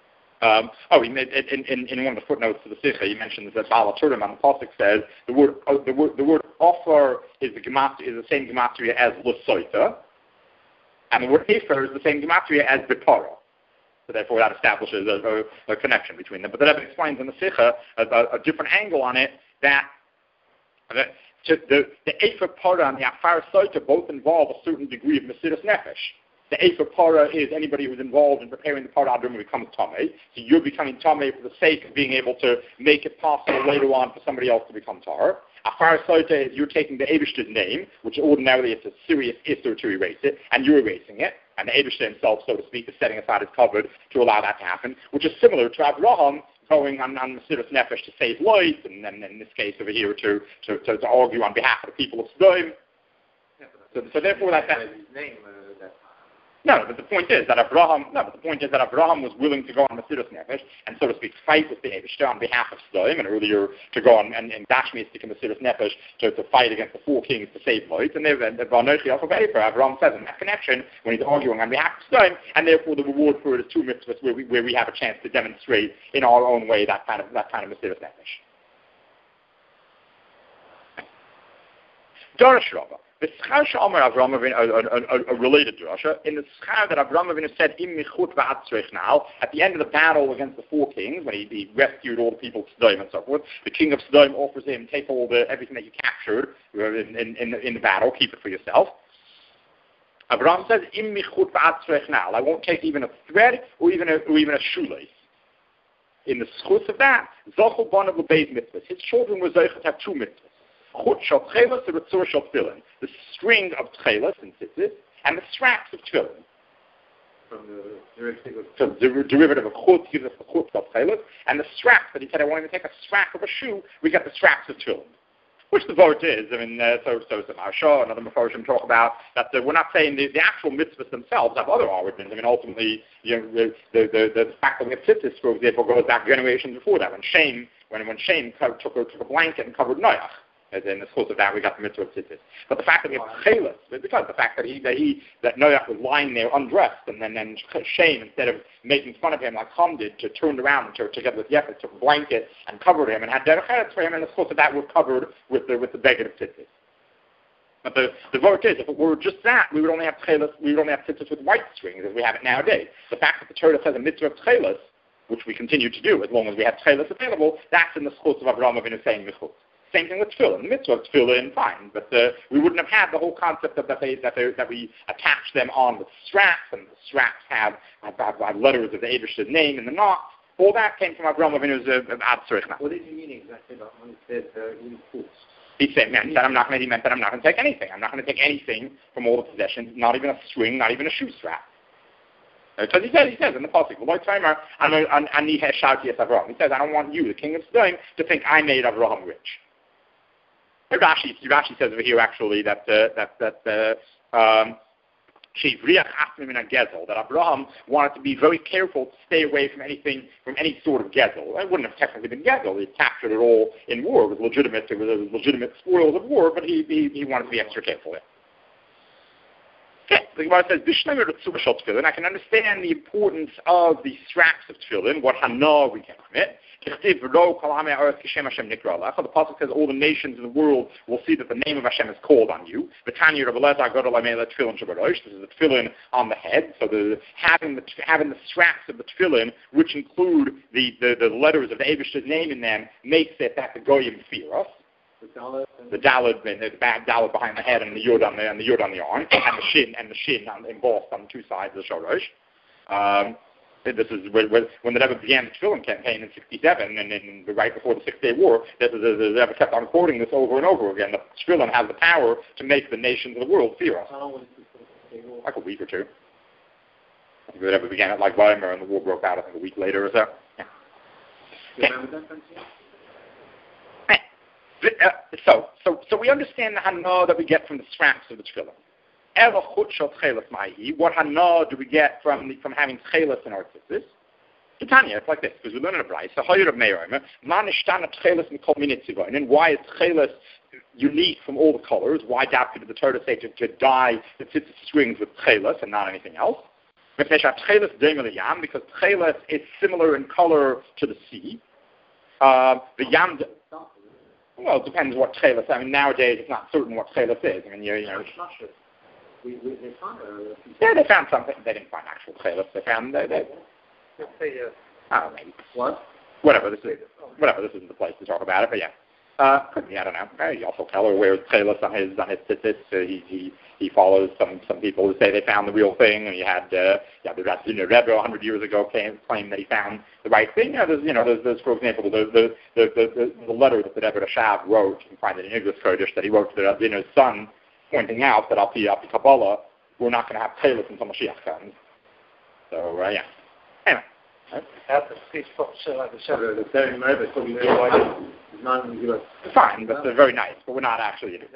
Um, oh, in, in, in, in one of the footnotes to the Sikha, he mentions that Baal HaTurim on the Pasuk says the word oh, the word the word offer is the gematria, is the same gematria as L'Soita. And the word Efer is the same gematria as Bipara. So therefore that establishes a, a, a connection between them. But the Rebbe explains in the Sikha a, a, a different angle on it, that, that to the, the Efer Para and the Afar Soita both involve a certain degree of Mesiras Nefesh. The Efer Para is anybody who's involved in preparing the Para Adrim becomes Tameh. So you're becoming Tameh for the sake of being able to make it possible later on for somebody else to become Tar. Afar Soita is you're taking the Eibishter's name, which ordinarily it's a serious issur to erase it, and you're erasing it. And the Eibishter himself, so to speak, is setting aside his cupboard to allow that to happen, which is similar to Avraham going on, on Mesiras Nefesh to save life, and then in this case over here to, to, to, to argue on behalf of the people of Sodom. Yeah, so, so therefore that... that his name, uh, that No, but the point is that Abraham. No, but the point is that Abraham was willing to go on Mesiras Nefesh and, so to speak, fight with the Eibishter on behalf of Sodom, and earlier to go on and, and Dashmistik and Mesiras Nefesh to, to fight against the four kings to save life. And then V'anochi Yaakov Efer, Abraham says in that connection when he's arguing on behalf of Sodom, and therefore the reward for it is two mitzvahs where we where we have a chance to demonstrate in our own way that kind of that kind of Mesiras Nefesh. Darash Rabbah. The schar she'amar Avraham Avinu, a, a, a related drasha, in the schar that Avraham Avinu said, Im michut v'atzrech now, at the end of the battle against the four kings, when he, he rescued all the people of Sodom and so forth, the king of Sodom offers him, take all the, everything that you captured in, in, in, the, in the battle, keep it for yourself. Avraham says, Im michut v'atzrech now, I won't take even a thread or even a, or even a shoelace. In the schus of that, Zochel Bonav L'Beis mitzvahs, his children were Zochel to have two mitzvahs. The string of tchelas and tzitzis, and the straps of tefillin. From the derivative of so the derivative of chutz gives us the chutz of tchelas, and the straps that he said, I want him to take a strap of a shoe, we get the straps of tefillin. Which the vote is, I mean, uh, so so some Maharsha and other Mefarshim talk about that uh, we're not saying the, the actual mitzvahs themselves have other origins. I mean, ultimately, you know, the, the, the, the fact that we have tzitzis, for example, goes back generations before that. When Shem, when when Shem took a, took a blanket and covered Noach. As in the source of that, we got the mitzvah of tzitzis. But the fact that we have chelas, because the fact that he that he that Noach was lying there undressed, and then then Shem, instead of making fun of him like Ham did, to turned around and to, together with Yefet, took a blanket and covered him and had derech eretz for him, and the source of that was covered with the with the beggar of tzitzis. But the the vote is, if it were just that, we would only have chelas, we would only have tzitzis with white strings as we have it nowadays. The fact that the Torah says a mitzvah of chelas, which we continue to do as long as we have chelas available, that's in the source of Avraham Avinu saying michutz. Same thing with tefillin. The mitzvah of tefillin, fine, but uh, we wouldn't have had the whole concept of that they that they that we attach them on with straps, and the straps have, have, have letters of the Eibishter's name in the knot. All that came from Avraham Avinu's uh, Ad Tzrichna. What did you mean exactly about when he said uh, in fools? He said, meant that I'm not going to. He meant that I'm not going to take anything. I'm not going to take anything from all the possessions, not even a string, not even a shoe strap. Because he says, he says in the pasuk, "Ani heshauti es Avraham." He says, "I don't want you, the king of Sodom, to think I made Avraham rich." Rashi, Rashi says over here actually that uh, that that uh, um, that Abraham wanted to be very careful to stay away from anything, from any sort of gezel. It wouldn't have technically been gezel. He captured it all in war. It was legitimate. It was, it was legitimate spoils of war, but he, he he wanted to be extra careful. Okay, the Gemara says, and I can understand the importance of the straps of tefillin, what hana we get from it. The pasuk says all the nations in the world will see that the name of Hashem is called on you. This is the tefillin on the head. So the, having the having the straps of the tefillin, which include the, the, the letters of the Eibishter's name in them, makes it that the goyim fear us. The daled, the daled, the bad daled behind the head, and the yod on the and the yod on the arm, and the shin and the shin on, embossed on two sides of the shorosh. Um, this is when, when the Rebbe began the Tefillin campaign in sixty-seven, and in, right before the Six Day War. This is, the Rebbe kept on quoting this over and over again. The Tefillin has the power to make the nations of the world fear us. Like a week or two. I think the Rebbe began it like Weimar, and the war broke out. I think a week later or so. Yeah. Okay. Uh, so, so, so we understand the hana that we get from the straps of the tefillin. What hana do we get from the, from having tchelis in our tzitzis? Tanya, it's like this, because we learn in a brayso. So, Hayir of Meirayim, man ishtana tchelis mikol minei tzivoin, and why is tchelis unique from all the colors? Why did the Torah say to, to dye the tzitzis strings with tchelis and not anything else? Because tchelis is similar in color to the sea. Uh, the yam. Well, it depends what tchelis. I mean, nowadays it's not certain what tchelis is. I mean, you, you know. We, we, they found a, yeah, they found something. They didn't find actual tchelis. They found they. they say, uh, oh, maybe. What? Whatever. This is whatever. This isn't the place to talk about it. But yeah, uh, could be. I don't know. He also Keller wears tchelis on his on his tzitzis. Uh, he he he follows some some people who say they found the real thing. And you had uh, yeah, the Ratziner Rebbe a hundred years ago came claimed that he found the right thing. You know, there's, you know, there's, there's for example the the the the, the, the letter that the Rebbe Rashav wrote. You can find it in English Kurdish that he wrote to the Ratziner's son, pointing out that al pi al pi Kabbalah we're not going to have tchelis until Mashiach comes. So uh, yeah. Anyway. It's fine, but they're very nice, but we're not actually in it.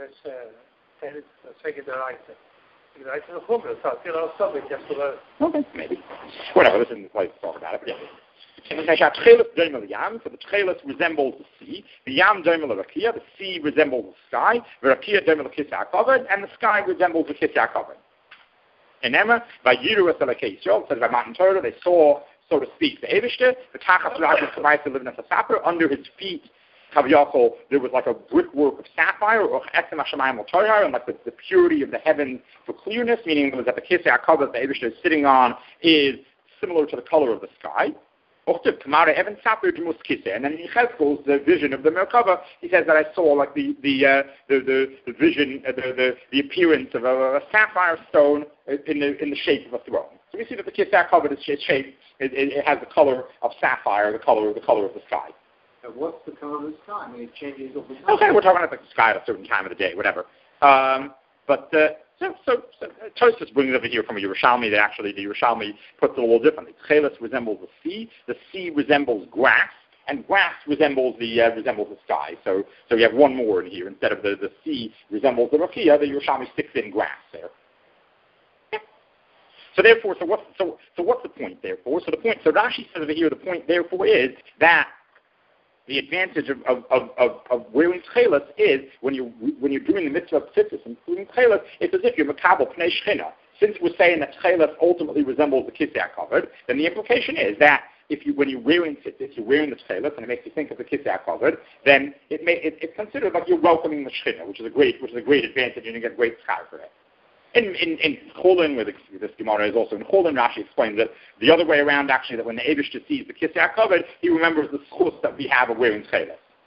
Okay, maybe. Whatever, this isn't the place to talk about it, but yeah. So the tchelis resembles the sea. The yam doimel rakia, the sea resembles the sky. The rakia doimel kisah covered, and the sky resembles the kisah covered. And Emma, by Yiru Esalakei Yisrael, says by Matan Torah, they saw, so to speak, the Eibishter, the Tachas Rabbis Kamaisa living as a sapper, under his feet, Kaviyachol, there was like a brickwork of sapphire, or Etzem HaShamayim Al-Torah, and like the, the purity of the heavens for clearness, meaning it was that the Kisei HaKavod the Eibishter is sitting on is similar to the color of the sky. And then in Yechezkel's the vision of the Merkava, he says that I saw like the the uh, the, the the vision, uh, the, the the appearance of a, a sapphire stone in the in the shape of a throne. So we see that the Kisei HaKavod is shaped. It, it, it has the color of sapphire, the color the color of the sky. And what's the color of the sky? I mean, it changes over time. Okay, we're talking about the sky at a certain time of the day, whatever. Um, but uh, so so, so uh, Tosfos brings over here from a Yerushalmi that actually the Yerushalmi puts it a little differently. Tchelis resembles the sea, the sea resembles grass, and grass resembles the uh, resembles the sky. So so we have one more in here. Instead of the, the sea resembles the rakia, the Yerushalmi sticks in grass there. Yeah. So therefore, so what's so so what's the point? Therefore, so the point. So Rashi says over here, the point therefore is that the advantage of, of, of, of, of wearing tchelis is when you when you're doing the mitzvah of tzitzis, including tchelis, it's as if you're makabel pnei shechina. Since we're saying that tchelis ultimately resembles the kisei HaKavod, then the implication is that if you when you're wearing tzitzis, you're wearing the tchelis, and it makes you think of the kisei HaKavod, then it may it, it's considered like you're welcoming the shechina, which is a great which is a great advantage, and you get great schar for it. In in in Cholin, where the, this Gemara is also in Cholin, Rashi explains that the other way around, actually, that when the Eibishter sees the Kisei HaKavod, he remembers the schus that we have of wearing tchelis.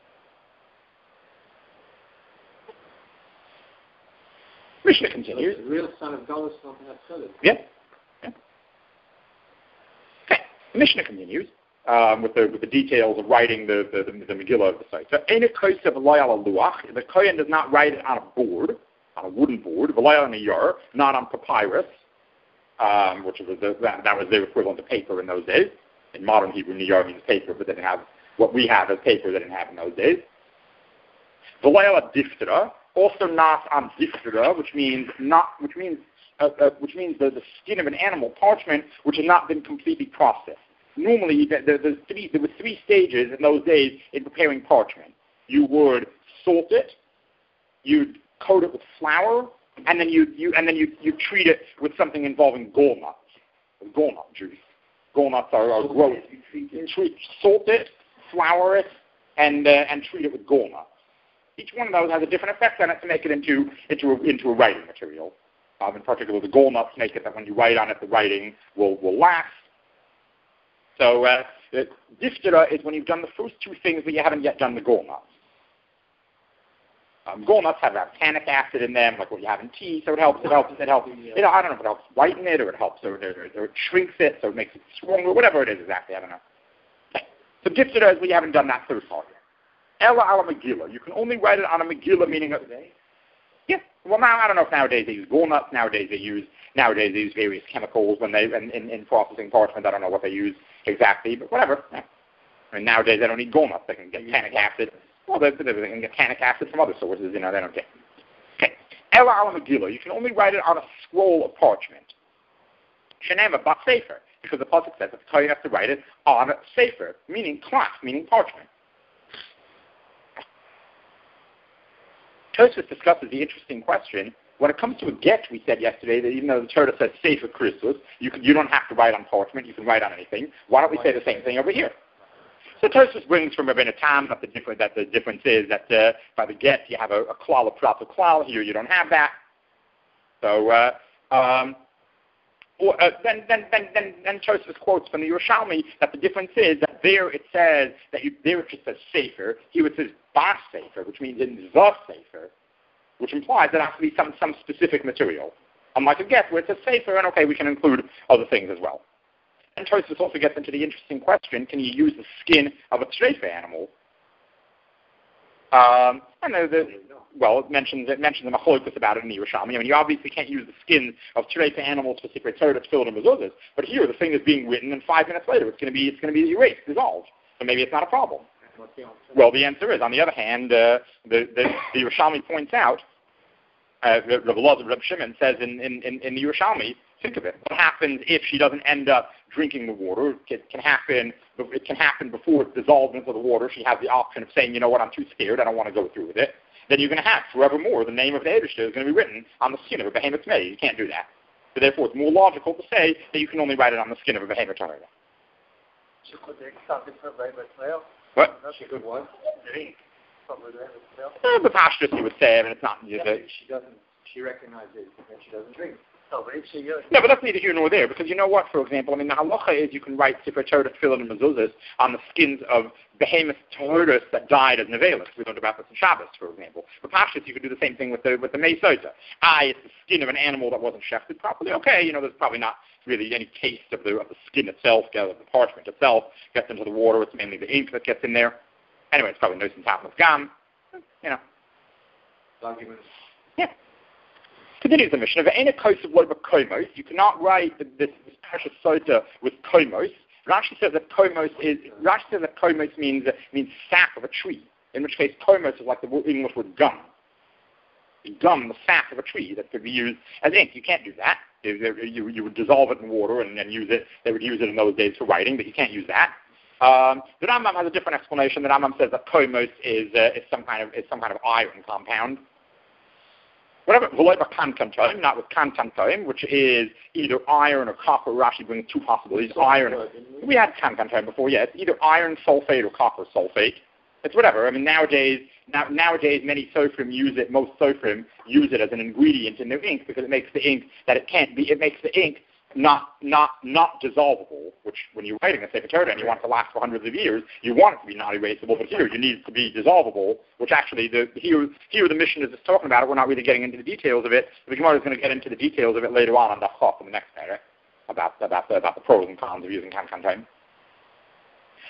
Mishnah continues. So the real son of Galus don't have tchelis. Yeah. yeah. Okay. Mishnah continues. um, with the with the details of writing the the, the, the Megillah of the site. So Ein Kosev Lo al Luach. The Kohen does not write it on a board, on a wooden board, Lo on a yar, not on papyrus, um, which was the, that, that was the equivalent to paper in those days. In modern Hebrew, niyar means paper, but they didn't have what we have as paper. They didn't have in those days. Lo al diftera, also not on diftera, which means not, which means uh, uh, which means the, the skin of an animal, parchment, which has not been completely processed. Normally, the, the, the three, there were three stages in those days in preparing parchment. You would salt it, you'd coat it with flour, and then you you and then you you treat it with something involving gall nuts, gall nut juice. Gall nuts are, are gross. You treat, treat, salt it, flour it, and uh, and treat it with gall nuts. Each one of those has a different effect on it to make it into into a, into a writing material. Um, in particular, the gall nuts make it that when you write on it, the writing will will last. So uh, the diftera is when you've done the first two things, but you haven't yet done the gall nuts. Um, gall nuts have, have tannic acid in them, like what you have in tea, so it helps. It helps. It helps. You know, I don't know if it helps whiten it, or it helps, or, or, or it shrinks it, so it makes it stronger, whatever it is exactly. I don't know. Okay. So diftera is when you haven't done that first part yet. Ella ala Megillah. You can only write it on a Megillah, meaning a, yeah. Well, now I don't know if nowadays they use gall nuts. Nowadays they use nowadays they use various chemicals when they in, in, in processing parchment. I don't know what they use exactly, but whatever. Yeah. I mean, nowadays they don't need gall nuts. They can get tannic acid. Well, they, they can get tannic acid from other sources. You know, they don't get. Okay. Ella ala Megillah. You can only write it on a scroll of parchment. Shenema bat sefer, because the pasuk says that the Kohen has to write it on a sefer, meaning cloth, meaning parchment. Tosfos discusses the interesting question. When it comes to a get, we said yesterday that even though the Torah says Sefer Christus, you can, you don't have to write on parchment, you can write on anything. Why don't we say the same thing over here? So Tosfos brings from Rabbeinu Tam that the difference that the difference is that uh, by the get you have a, a klal, a prat, a klal. Here you don't have that. So uh, um, or, uh, then then then then then Tosfos quotes from the Yerushalmi that the difference is that there it says that you, there it just says Sefer. Here it says Bas Sefer, which means in the Sefer, which implies that it has to be some, some specific material. Unlike a get where it says Sefer, and okay, we can include other things as well. And Tosfos also gets into the interesting question, can you use the skin of a treifa animal? Um, I know that, well, it mentions, it mentions the machlokus about it in the Yerushalmi. I mean, you obviously can't use the skin of treifa animals for secret Torah to fill it in mezuzahs, but here the thing is being written, and five minutes later it's going to be, it's going to be erased, dissolved. So maybe it's not a problem. Well, the answer is, on the other hand, uh, the, the, the Yerushalmi points out, uh, Rav Elazar, Rav Shimon says in, in, in, in the Yerushalmi, think of it, what happens if she doesn't end up drinking the water? It can happen, it can happen before it's dissolved into the water. She has the option of saying, you know what, I'm too scared, I don't want to go through with it. Then you're going to have, forevermore, the name of the Eibishter is going to be written on the skin of a behemoth mei. You can't do that. So therefore, it's more logical to say that you can only write it on the skin of a behemoth Torah. What? That's a good one. Uh, the pashtus, you would say, I mean, it's not. Yeah, she doesn't. She recognizes that she doesn't drink. No, but that's neither here nor there, because you know what, for example, I mean, the halacha is you can write Sefer Torah, Tefillin, and Mezuzahs on the skins of behemoth Torahs that died as nevelas. We learned about this in Shabbos, for example. For pashtus, you could do the same thing with the with the Mei Sota. Ah, it's the skin of an animal that wasn't shechted properly. Okay, you know, there's probably not really any taste of the of the skin itself, of the parchment itself, gets into the water. It's mainly the ink that gets in there. Anyway, it's probably no sin top of gum. You know. Documents. Yeah. Continues the mission. You cannot write this, this precious sota with komos. Rashi says that komos is Rashi says that komos means means sap of a tree. In which case, komos is like the English word gum. Gum, the sap of a tree that could be used as ink. You can't do that. You, you, you would dissolve it in water and, and use it. They would use it in those days for writing, but you can't use that. Um, the Rambam has a different explanation. The Rambam says that komos is uh, is some kind of is some kind of iron compound. Whatever, not with kantantoim, which is either iron or copper. Rashi brings two possibilities. Iron. We had kantantoim before, yeah. It's either iron sulfate or copper sulfate. It's whatever. I mean, nowadays, now, nowadays many sofrim use it. Most sofrim use it as an ingredient in their ink because it makes the ink that it can't be. It makes the ink not not not dissolvable. Which, when you're writing a Sefer Torah and you want it to last for hundreds of years, you want it to be not erasable. But here, you need it to be dissolvable. Which actually, the here here the mission is just talking about it. We're not really getting into the details of it. The Gemara is going to get into the details of it later on on the Chaf in the next parak about about the, about the pros and cons of using kankantoim.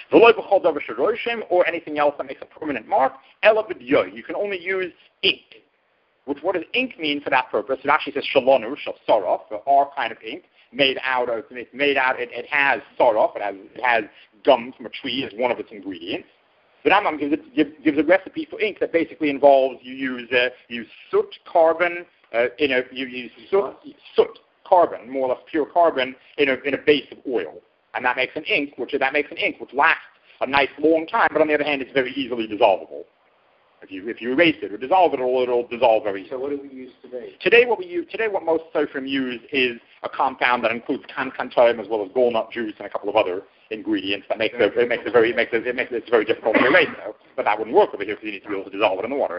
or anything else that makes a permanent mark. You can only use ink. Which, what does ink mean for that purpose? It actually says shalonu, shal our kind of ink, made out of, it's made out, it, it has saraf, it has, it has gum from a tree as one of its ingredients. The Rambam gives, it, gives, gives a recipe for ink that basically involves, you use, uh, you use soot, carbon, uh, in a, you use soot, soot, carbon, more or less pure carbon, in a, in a base of oil. And that makes an ink, which, that makes an ink which lasts a nice long time, but on the other hand, it's very easily dissolvable. If you if you erase it or dissolve it, it'll, it'll dissolve very easily. So what do we use today? Today, what we use today, what most Sofrim use is a compound that includes kankantoim as well as walnut juice and a couple of other ingredients that makes it, it makes it very it makes it, it makes it very difficult to erase. Though, but that wouldn't work over here because you need to be able to dissolve it in the water.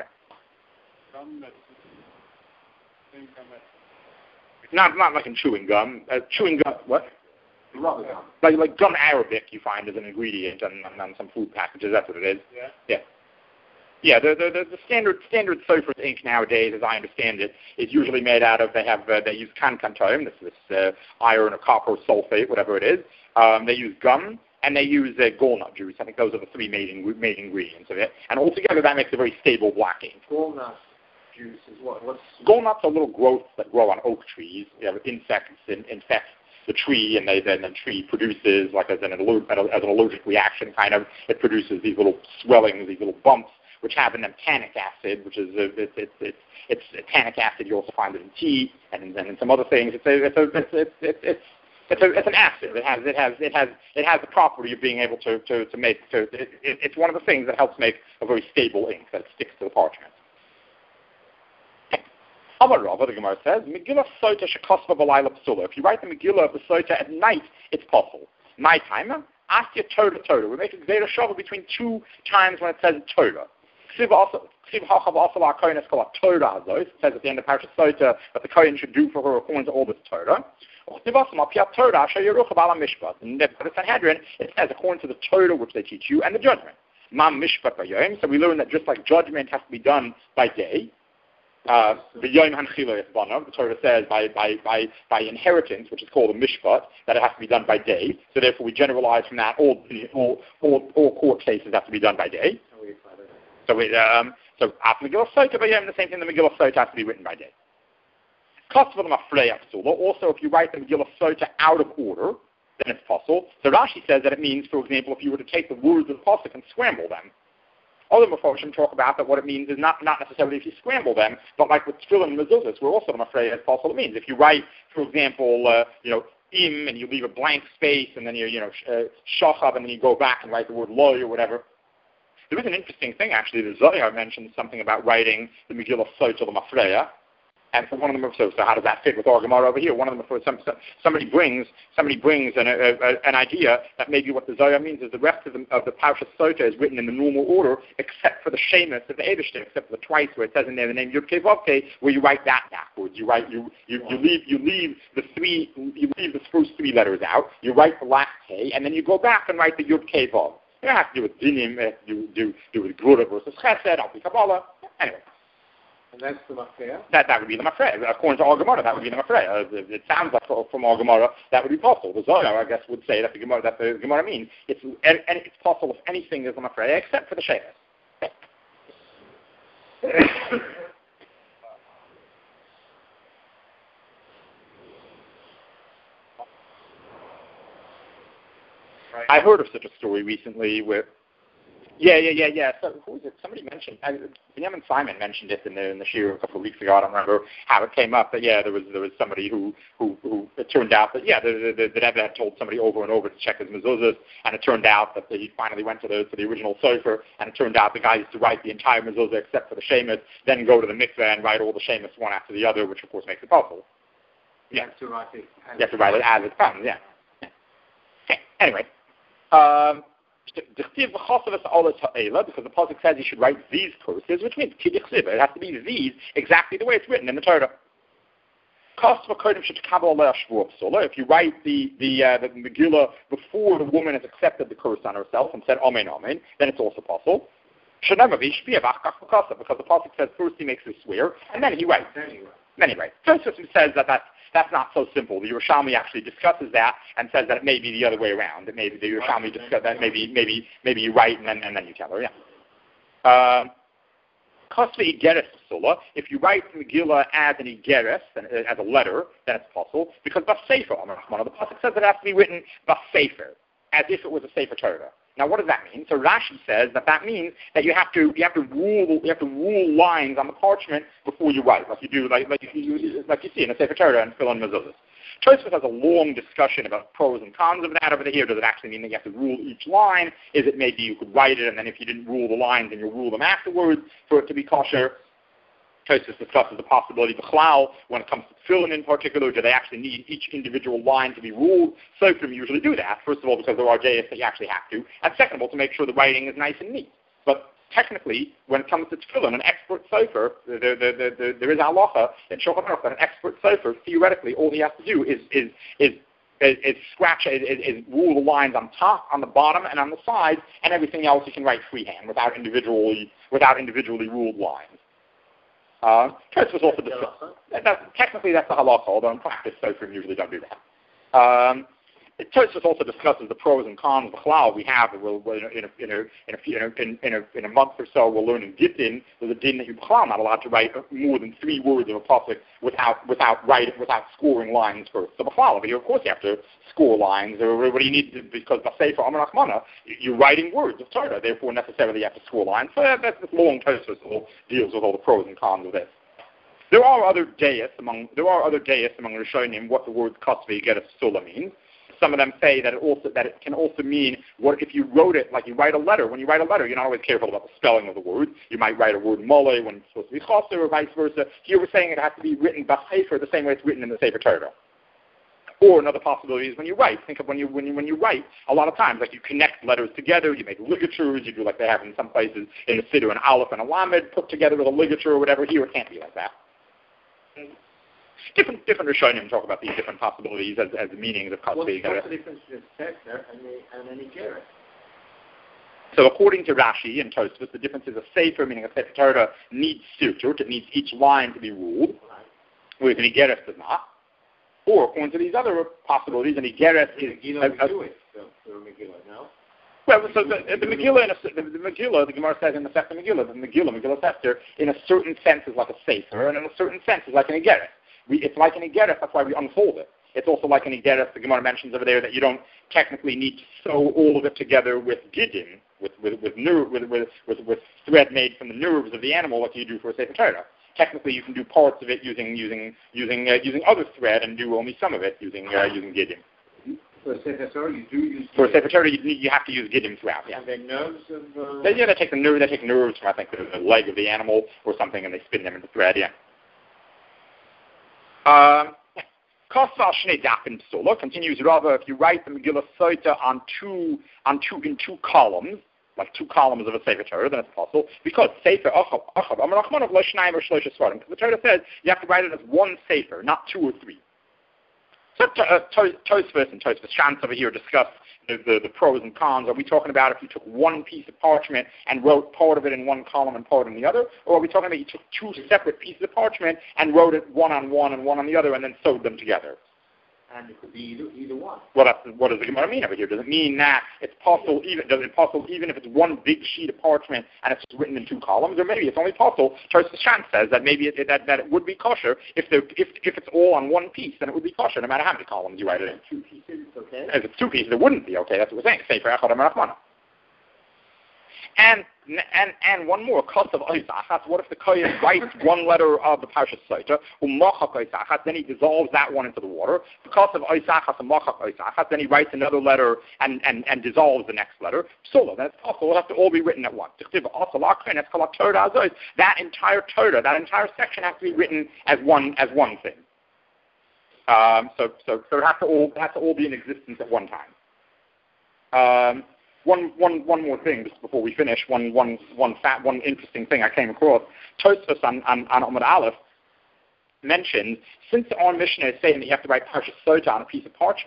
Not not like in chewing gum. Uh, chewing gum. What? Rubber gum. Like like gum arabic, you find as an ingredient on, on, on some food packages. That's what it is. Yeah. Yeah. Yeah, the, the, the standard standard Sofrim ink nowadays, as I understand it, is usually made out of, they have, uh, they use kankantoim, this this uh, iron or copper sulfate, whatever it is. Um, they use gum, and they use uh, walnut juice. I think those are the three main, main ingredients of it. And altogether, that makes a very stable black ink. Walnut juice is what? What's Walnuts are little growths that grow on oak trees. You know, insects in, infect the tree, and they then the tree produces, like as an, as an allergic reaction, kind of, it produces these little swellings, these little bumps, which have an tannic acid, which is a, it's it's it's it's a tannic acid. You also find it in tea and in, and in some other things. It's a it's a it's it's it's it's, it's, a, it's an acid. It has it has it has it has the property of being able to to to make to. It, it, it's one of the things that helps make a very stable ink that sticks to the parchment. Amar Rava, the Gemara says, Megillah Sota shekosva b'layla psula. If you write the Megillah of the Sota at night, it's possible. Nighttime, ask your Torah Torah. We make a Gzeira Shava between two times when it says Torah. It says at the end of Parashat Sota that the Kohen should do for her according to all this Torah. And in the Sanhedrin, it says according to the Torah which they teach you and the judgment. So we learn that just like judgment has to be done by day, uh, the Yom Hanchila the Torah says by, by, by, by inheritance, which is called a mishpat, that it has to be done by day. So therefore we generalize from that all, all, all, all court cases have to be done by day. So we, um, so after Megillah Sota, the same thing, the Megillah Sota has to be written by day. Also, if you write the Megillah Sota out of order, then it's possible. So Rashi says that it means, for example, if you were to take the words of the pasuk and scramble them. Other Mefarshim talk about that what it means is not, not necessarily if you scramble them, but like with Tefillin and Mezuzahs, we're also, I'm afraid, it's possible it means. If you write, for example, uh, you know, im, and you leave a blank space, and then you, you know, uh, shachab, and then you go back and write the word loy or whatever. There is an interesting thing, actually. The Zohar mentions something about writing the Megillah Sota the Mafreya, and for one of them, so, so how does that fit with our Gemara over here? One of them, some, somebody brings somebody brings an, a, a, an idea that maybe what the Zohar means is the rest of the, of the Parashat Sota is written in the normal order, except for the Shemus of the Eibishter, except for the twice where it says in there the name Yud Kei Vav Kei, where you write that backwards. You write you you, you leave you leave the three you leave the first three letters out. You write the last K, and then you go back and write the Yud Kei Vav. You don't have to do with dinim, do do do with Gura versus Chesed, Al Pi Kabbalah. Anyway. And that's the Mafreya? That, that would be the Mafreya. According to our Gemara, that would be the Mafreya. Uh, it, it sounds like from our Gemara that would be possible. The Zohar, I guess, would say that the Gemara, that the Gemara means it's, and, and it's possible if anything is the Mafreya except for the Shemus. I heard of such a story recently where, yeah, yeah, yeah, yeah. So who was it? Somebody mentioned, I, Benjamin Simon mentioned it in the in the shir a couple of weeks ago. I don't remember how it came up, but yeah, there was there was somebody who who, who it turned out that yeah, the the, the Rebbe had told somebody over and over to check his mezuzahs, and it turned out that he finally went to the to the original sofer, and it turned out the guy used to write the entire mezuzah except for the shemus, then go to the mikveh and write all the shemus one after the other, which of course makes it possible. You have to write it. You have to write it as it comes. Yeah. yeah. Okay. Anyway. Um, because the pasuk says you should write these curses, which means it has to be these exactly the way it's written in the Torah. If you write the the, uh, the Megillah before the woman has accepted the curse on herself and said Amen Amen, then it's also possible. Because the pasuk says first he makes her swear and then he writes. Anyway, Tosfos says that that's, that's not so simple. The Yerushalmi actually discusses that and says that it may be the other way around. That maybe the Yerushalmi discuss that maybe maybe maybe you write and then and then you tell her. Yeah. Um, Kosvei Igeres Psula. If you write Megillah as an Igeres, as a letter, then it's possible because Bassefer, one of the pasuk says that it has to be written Bassefer, as if it was a Sefer Torah. Now, what does that mean? So Rashi says that that means that you have to you have to rule you have to rule lines on the parchment before you write, like you do like like you like you see in a Sefer Torah and fill in mezuzahs. Tosfos has a long discussion about pros and cons of that over here. Does it actually mean that you have to rule each line? Is it maybe you could write it and then if you didn't rule the lines, then you rule them afterwards for it to be kosher? Tosfos discusses the possibility of chalal when it comes to tefillin in particular. Do they actually need each individual line to be ruled? Sofrim usually do that. First of all, because there are days that you actually have to, and second of all, to make sure the writing is nice and neat. But technically, when it comes to tefillin, an expert sofer, there, there, there, there, there is halacha in Shulchan Aruch that an expert sofer, theoretically, all he has to do is is is is, is scratch, is, is rule the lines on top, on the bottom, and on the sides, and everything else you can write freehand without individually without individually ruled lines. Uh, Tosfos also discuss, that, technically that's the halacha, although in practice Sofrim usually don't do that. Um, Tosfos also discusses the pros and cons of chalal. We have we'll, we'll, in, a, in, a, in, a, in, a, in, a, in a month or so we'll learn in Gittin there's a din that you're not allowed to write more than three words of a pasuk without without writing without scoring lines first. So b'chalal, but of course you have to score lines. Or what do you need to, because b'sefer Amar Achmana, you're writing words of Torah, therefore necessarily you have to score lines. So that, that's this long Tosfos deals with all the pros and cons of this. There are other deis among there are other deis among Rishonim what the word Kosvei Igeres Psula means. Some of them say that it also that it can also mean what if you wrote it like you write a letter. When you write a letter, you're not always careful about the spelling of the word. You might write a word mole when it's supposed to be chaser or vice versa. Here we're saying it has to be written b'sefer the same way it's written in the Sefer Torah. Or another possibility is when you write. Think of when you when you when you write. A lot of times, like you connect letters together, you make ligatures. You do like they have in some places in the Siddur, an aleph and a lamed put together with a ligature or whatever. Here it can't be like that. Different different Rishonim talk about these different possibilities as, as the meanings of Kosvei. What's the difference between Sefer and the and an Igeres? So according to Rashi and Tosfos, the difference is a Sefer, meaning a Sefer Torah, needs sutured. It needs each line to be ruled, whereas an Igeres does not. Or according to these other possibilities, an Igeres is... You know, a, a, do it for, for Megillah, no? Well, so the, the Megillah, in a, the, the Megillah, the Gemara says in the Sefer Megillah, the Megillah, Megillah Esther, in a certain sense is like a Sefer, and in a certain sense is like an Igeres. We, it's like an Igeres, that's why we unfold it. It's also like an Igeres, the Gemara mentions over there, that you don't technically need to sew all of it together with giddim, with with with, nerve, with, with, with, with thread made from the nerves of the animal like you do for a Sefer Torah. Technically, you can do parts of it using using using uh, using other thread and do only some of it using uh, using giddim. For a Sefer Torah, you do use For a Sefer Torah, you, you have to use giddim throughout, yeah. And the nerves of... Uh... They, yeah, they take the nerve, they take nerves from, I think, the, the leg of the animal or something, and they spin them into thread, yeah. Um, Kosal Shnei Dafin Psula continues rather if you write the Megillah Sota on two on two in two columns, like two columns of a Sefer Torah, then it's possible because Sefer Achav Achav Amar Achmanav Lo Shnayim or Shloisha Svarim. Because the Torah says you have to write it as one Sefer, not two or three. So uh, Tosfos and Tosfos Shantz over here discuss the, the, the pros and cons. Are we talking about if you took one piece of parchment and wrote part of it in one column and part in the other? Or are we talking about you took two separate pieces of parchment and wrote it one on one and one on the other and then sewed them together? And it could be either, either one. Well, that's, what does the Gemara mean over here? Does it mean that it's possible even, does it possible even if it's one big sheet of parchment and it's written in two columns? Or maybe it's only possible, Tosfos Shantz says, that maybe it, that, that it would be kosher if, there, if if it's all on one piece, then it would be kosher no matter how many columns you write it in. Two pieces, okay. If it's two pieces, it wouldn't be okay. That's what we're saying. Sefer Echad Amar Achmana. And and and one more, Kos of Oisachas. What if the Kohen writes one letter of the Parshas Sota, Umachak Oisachas, then he dissolves that one into the water. The Kos of Oisachas and Machak Oisachas, then he writes another letter and, and, and dissolves the next letter. Psula, then it's possible. It'll have to all be written at once. That entire Torah, that entire section has to be written as one as one thing. Um, so so so it has to all it has to all be in existence at one time. Um, One, one, one more thing just before we finish. One, one, one, fat, one interesting thing I came across. Tosfos on on, on Amud Aleph mentioned since our Mishnah is saying that you have to write Parshas Sota on a piece of parchment,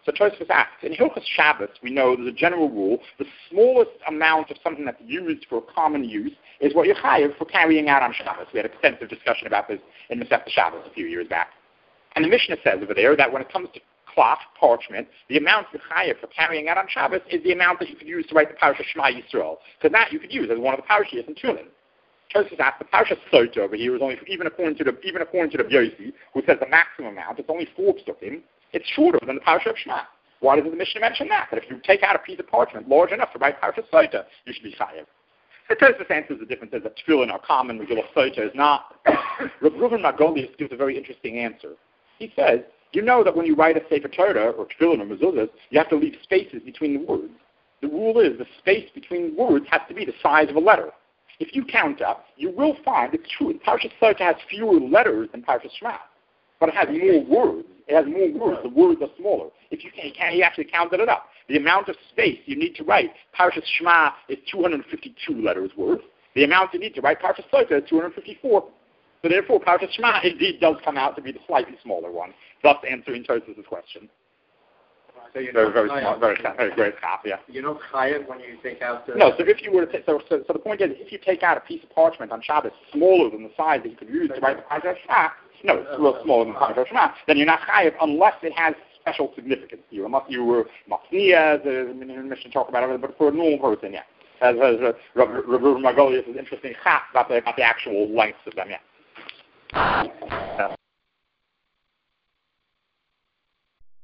So Tosfos asks, in Hilchos Shabbos, we know there's a general rule, the smallest amount of something that's used for common use is what you're chayav for carrying out on Shabbos. We had extensive discussion about this in Masechta Shabbos a few years back. And the Mishnah says over there that when it comes to cloth, parchment, the amount you're chayav for carrying out on Shabbos is the amount that you could use to write the Parashat Shema Yisrael, because that you could use as one of the parashas in Tefillin. Tosfos asks, the Parashat Sota over here is only, even according to the, even according to the Byosi, who says the maximum amount, it's only four psukim. It's shorter than the Parashat of Shema. Why doesn't the Mishnah mention that? That if you take out a piece of parchment large enough to write Parashat Sota, you should be chayav. So Tosfos answers the difference that Tefillin are common, Megillah Sota is not. Rav Reuven Margolius gives a very interesting answer. He says, you know that when you write a Sefer Torah, or Tefillin or Mezuzahs, you have to leave spaces between the words. The rule is the space between words has to be the size of a letter. If you count up, you will find, it's true, Parashat Sota has fewer letters than Parashat Shema, but it has more words. It has more words. The words are smaller. If you can, he actually counted it up. The amount of space you need to write Parashat Shema is two hundred fifty-two letters worth. The amount you need to write Parashat Sota is two hundred fifty-four. So therefore, Parashat Shema indeed does come out to be the slightly smaller one, thus answering Tosfos' question. So you very, know very chayav. smart, very, very great copy. Yeah. You know chayav when you take out the... No, so if you were to take, so, so, so the point is, if you take out a piece of parchment on Shabbos smaller than the size that you could use to write the Parashat Shema, no, it's a little smaller than the Parashat Shema, then you're not chayav unless it has special significance to you, unless you were mafniya, as the Mishnah talk about it, but for a normal person, yeah. As, as uh, Rav Reuven Margolius is interesting about the, about the actual lengths of them, yeah.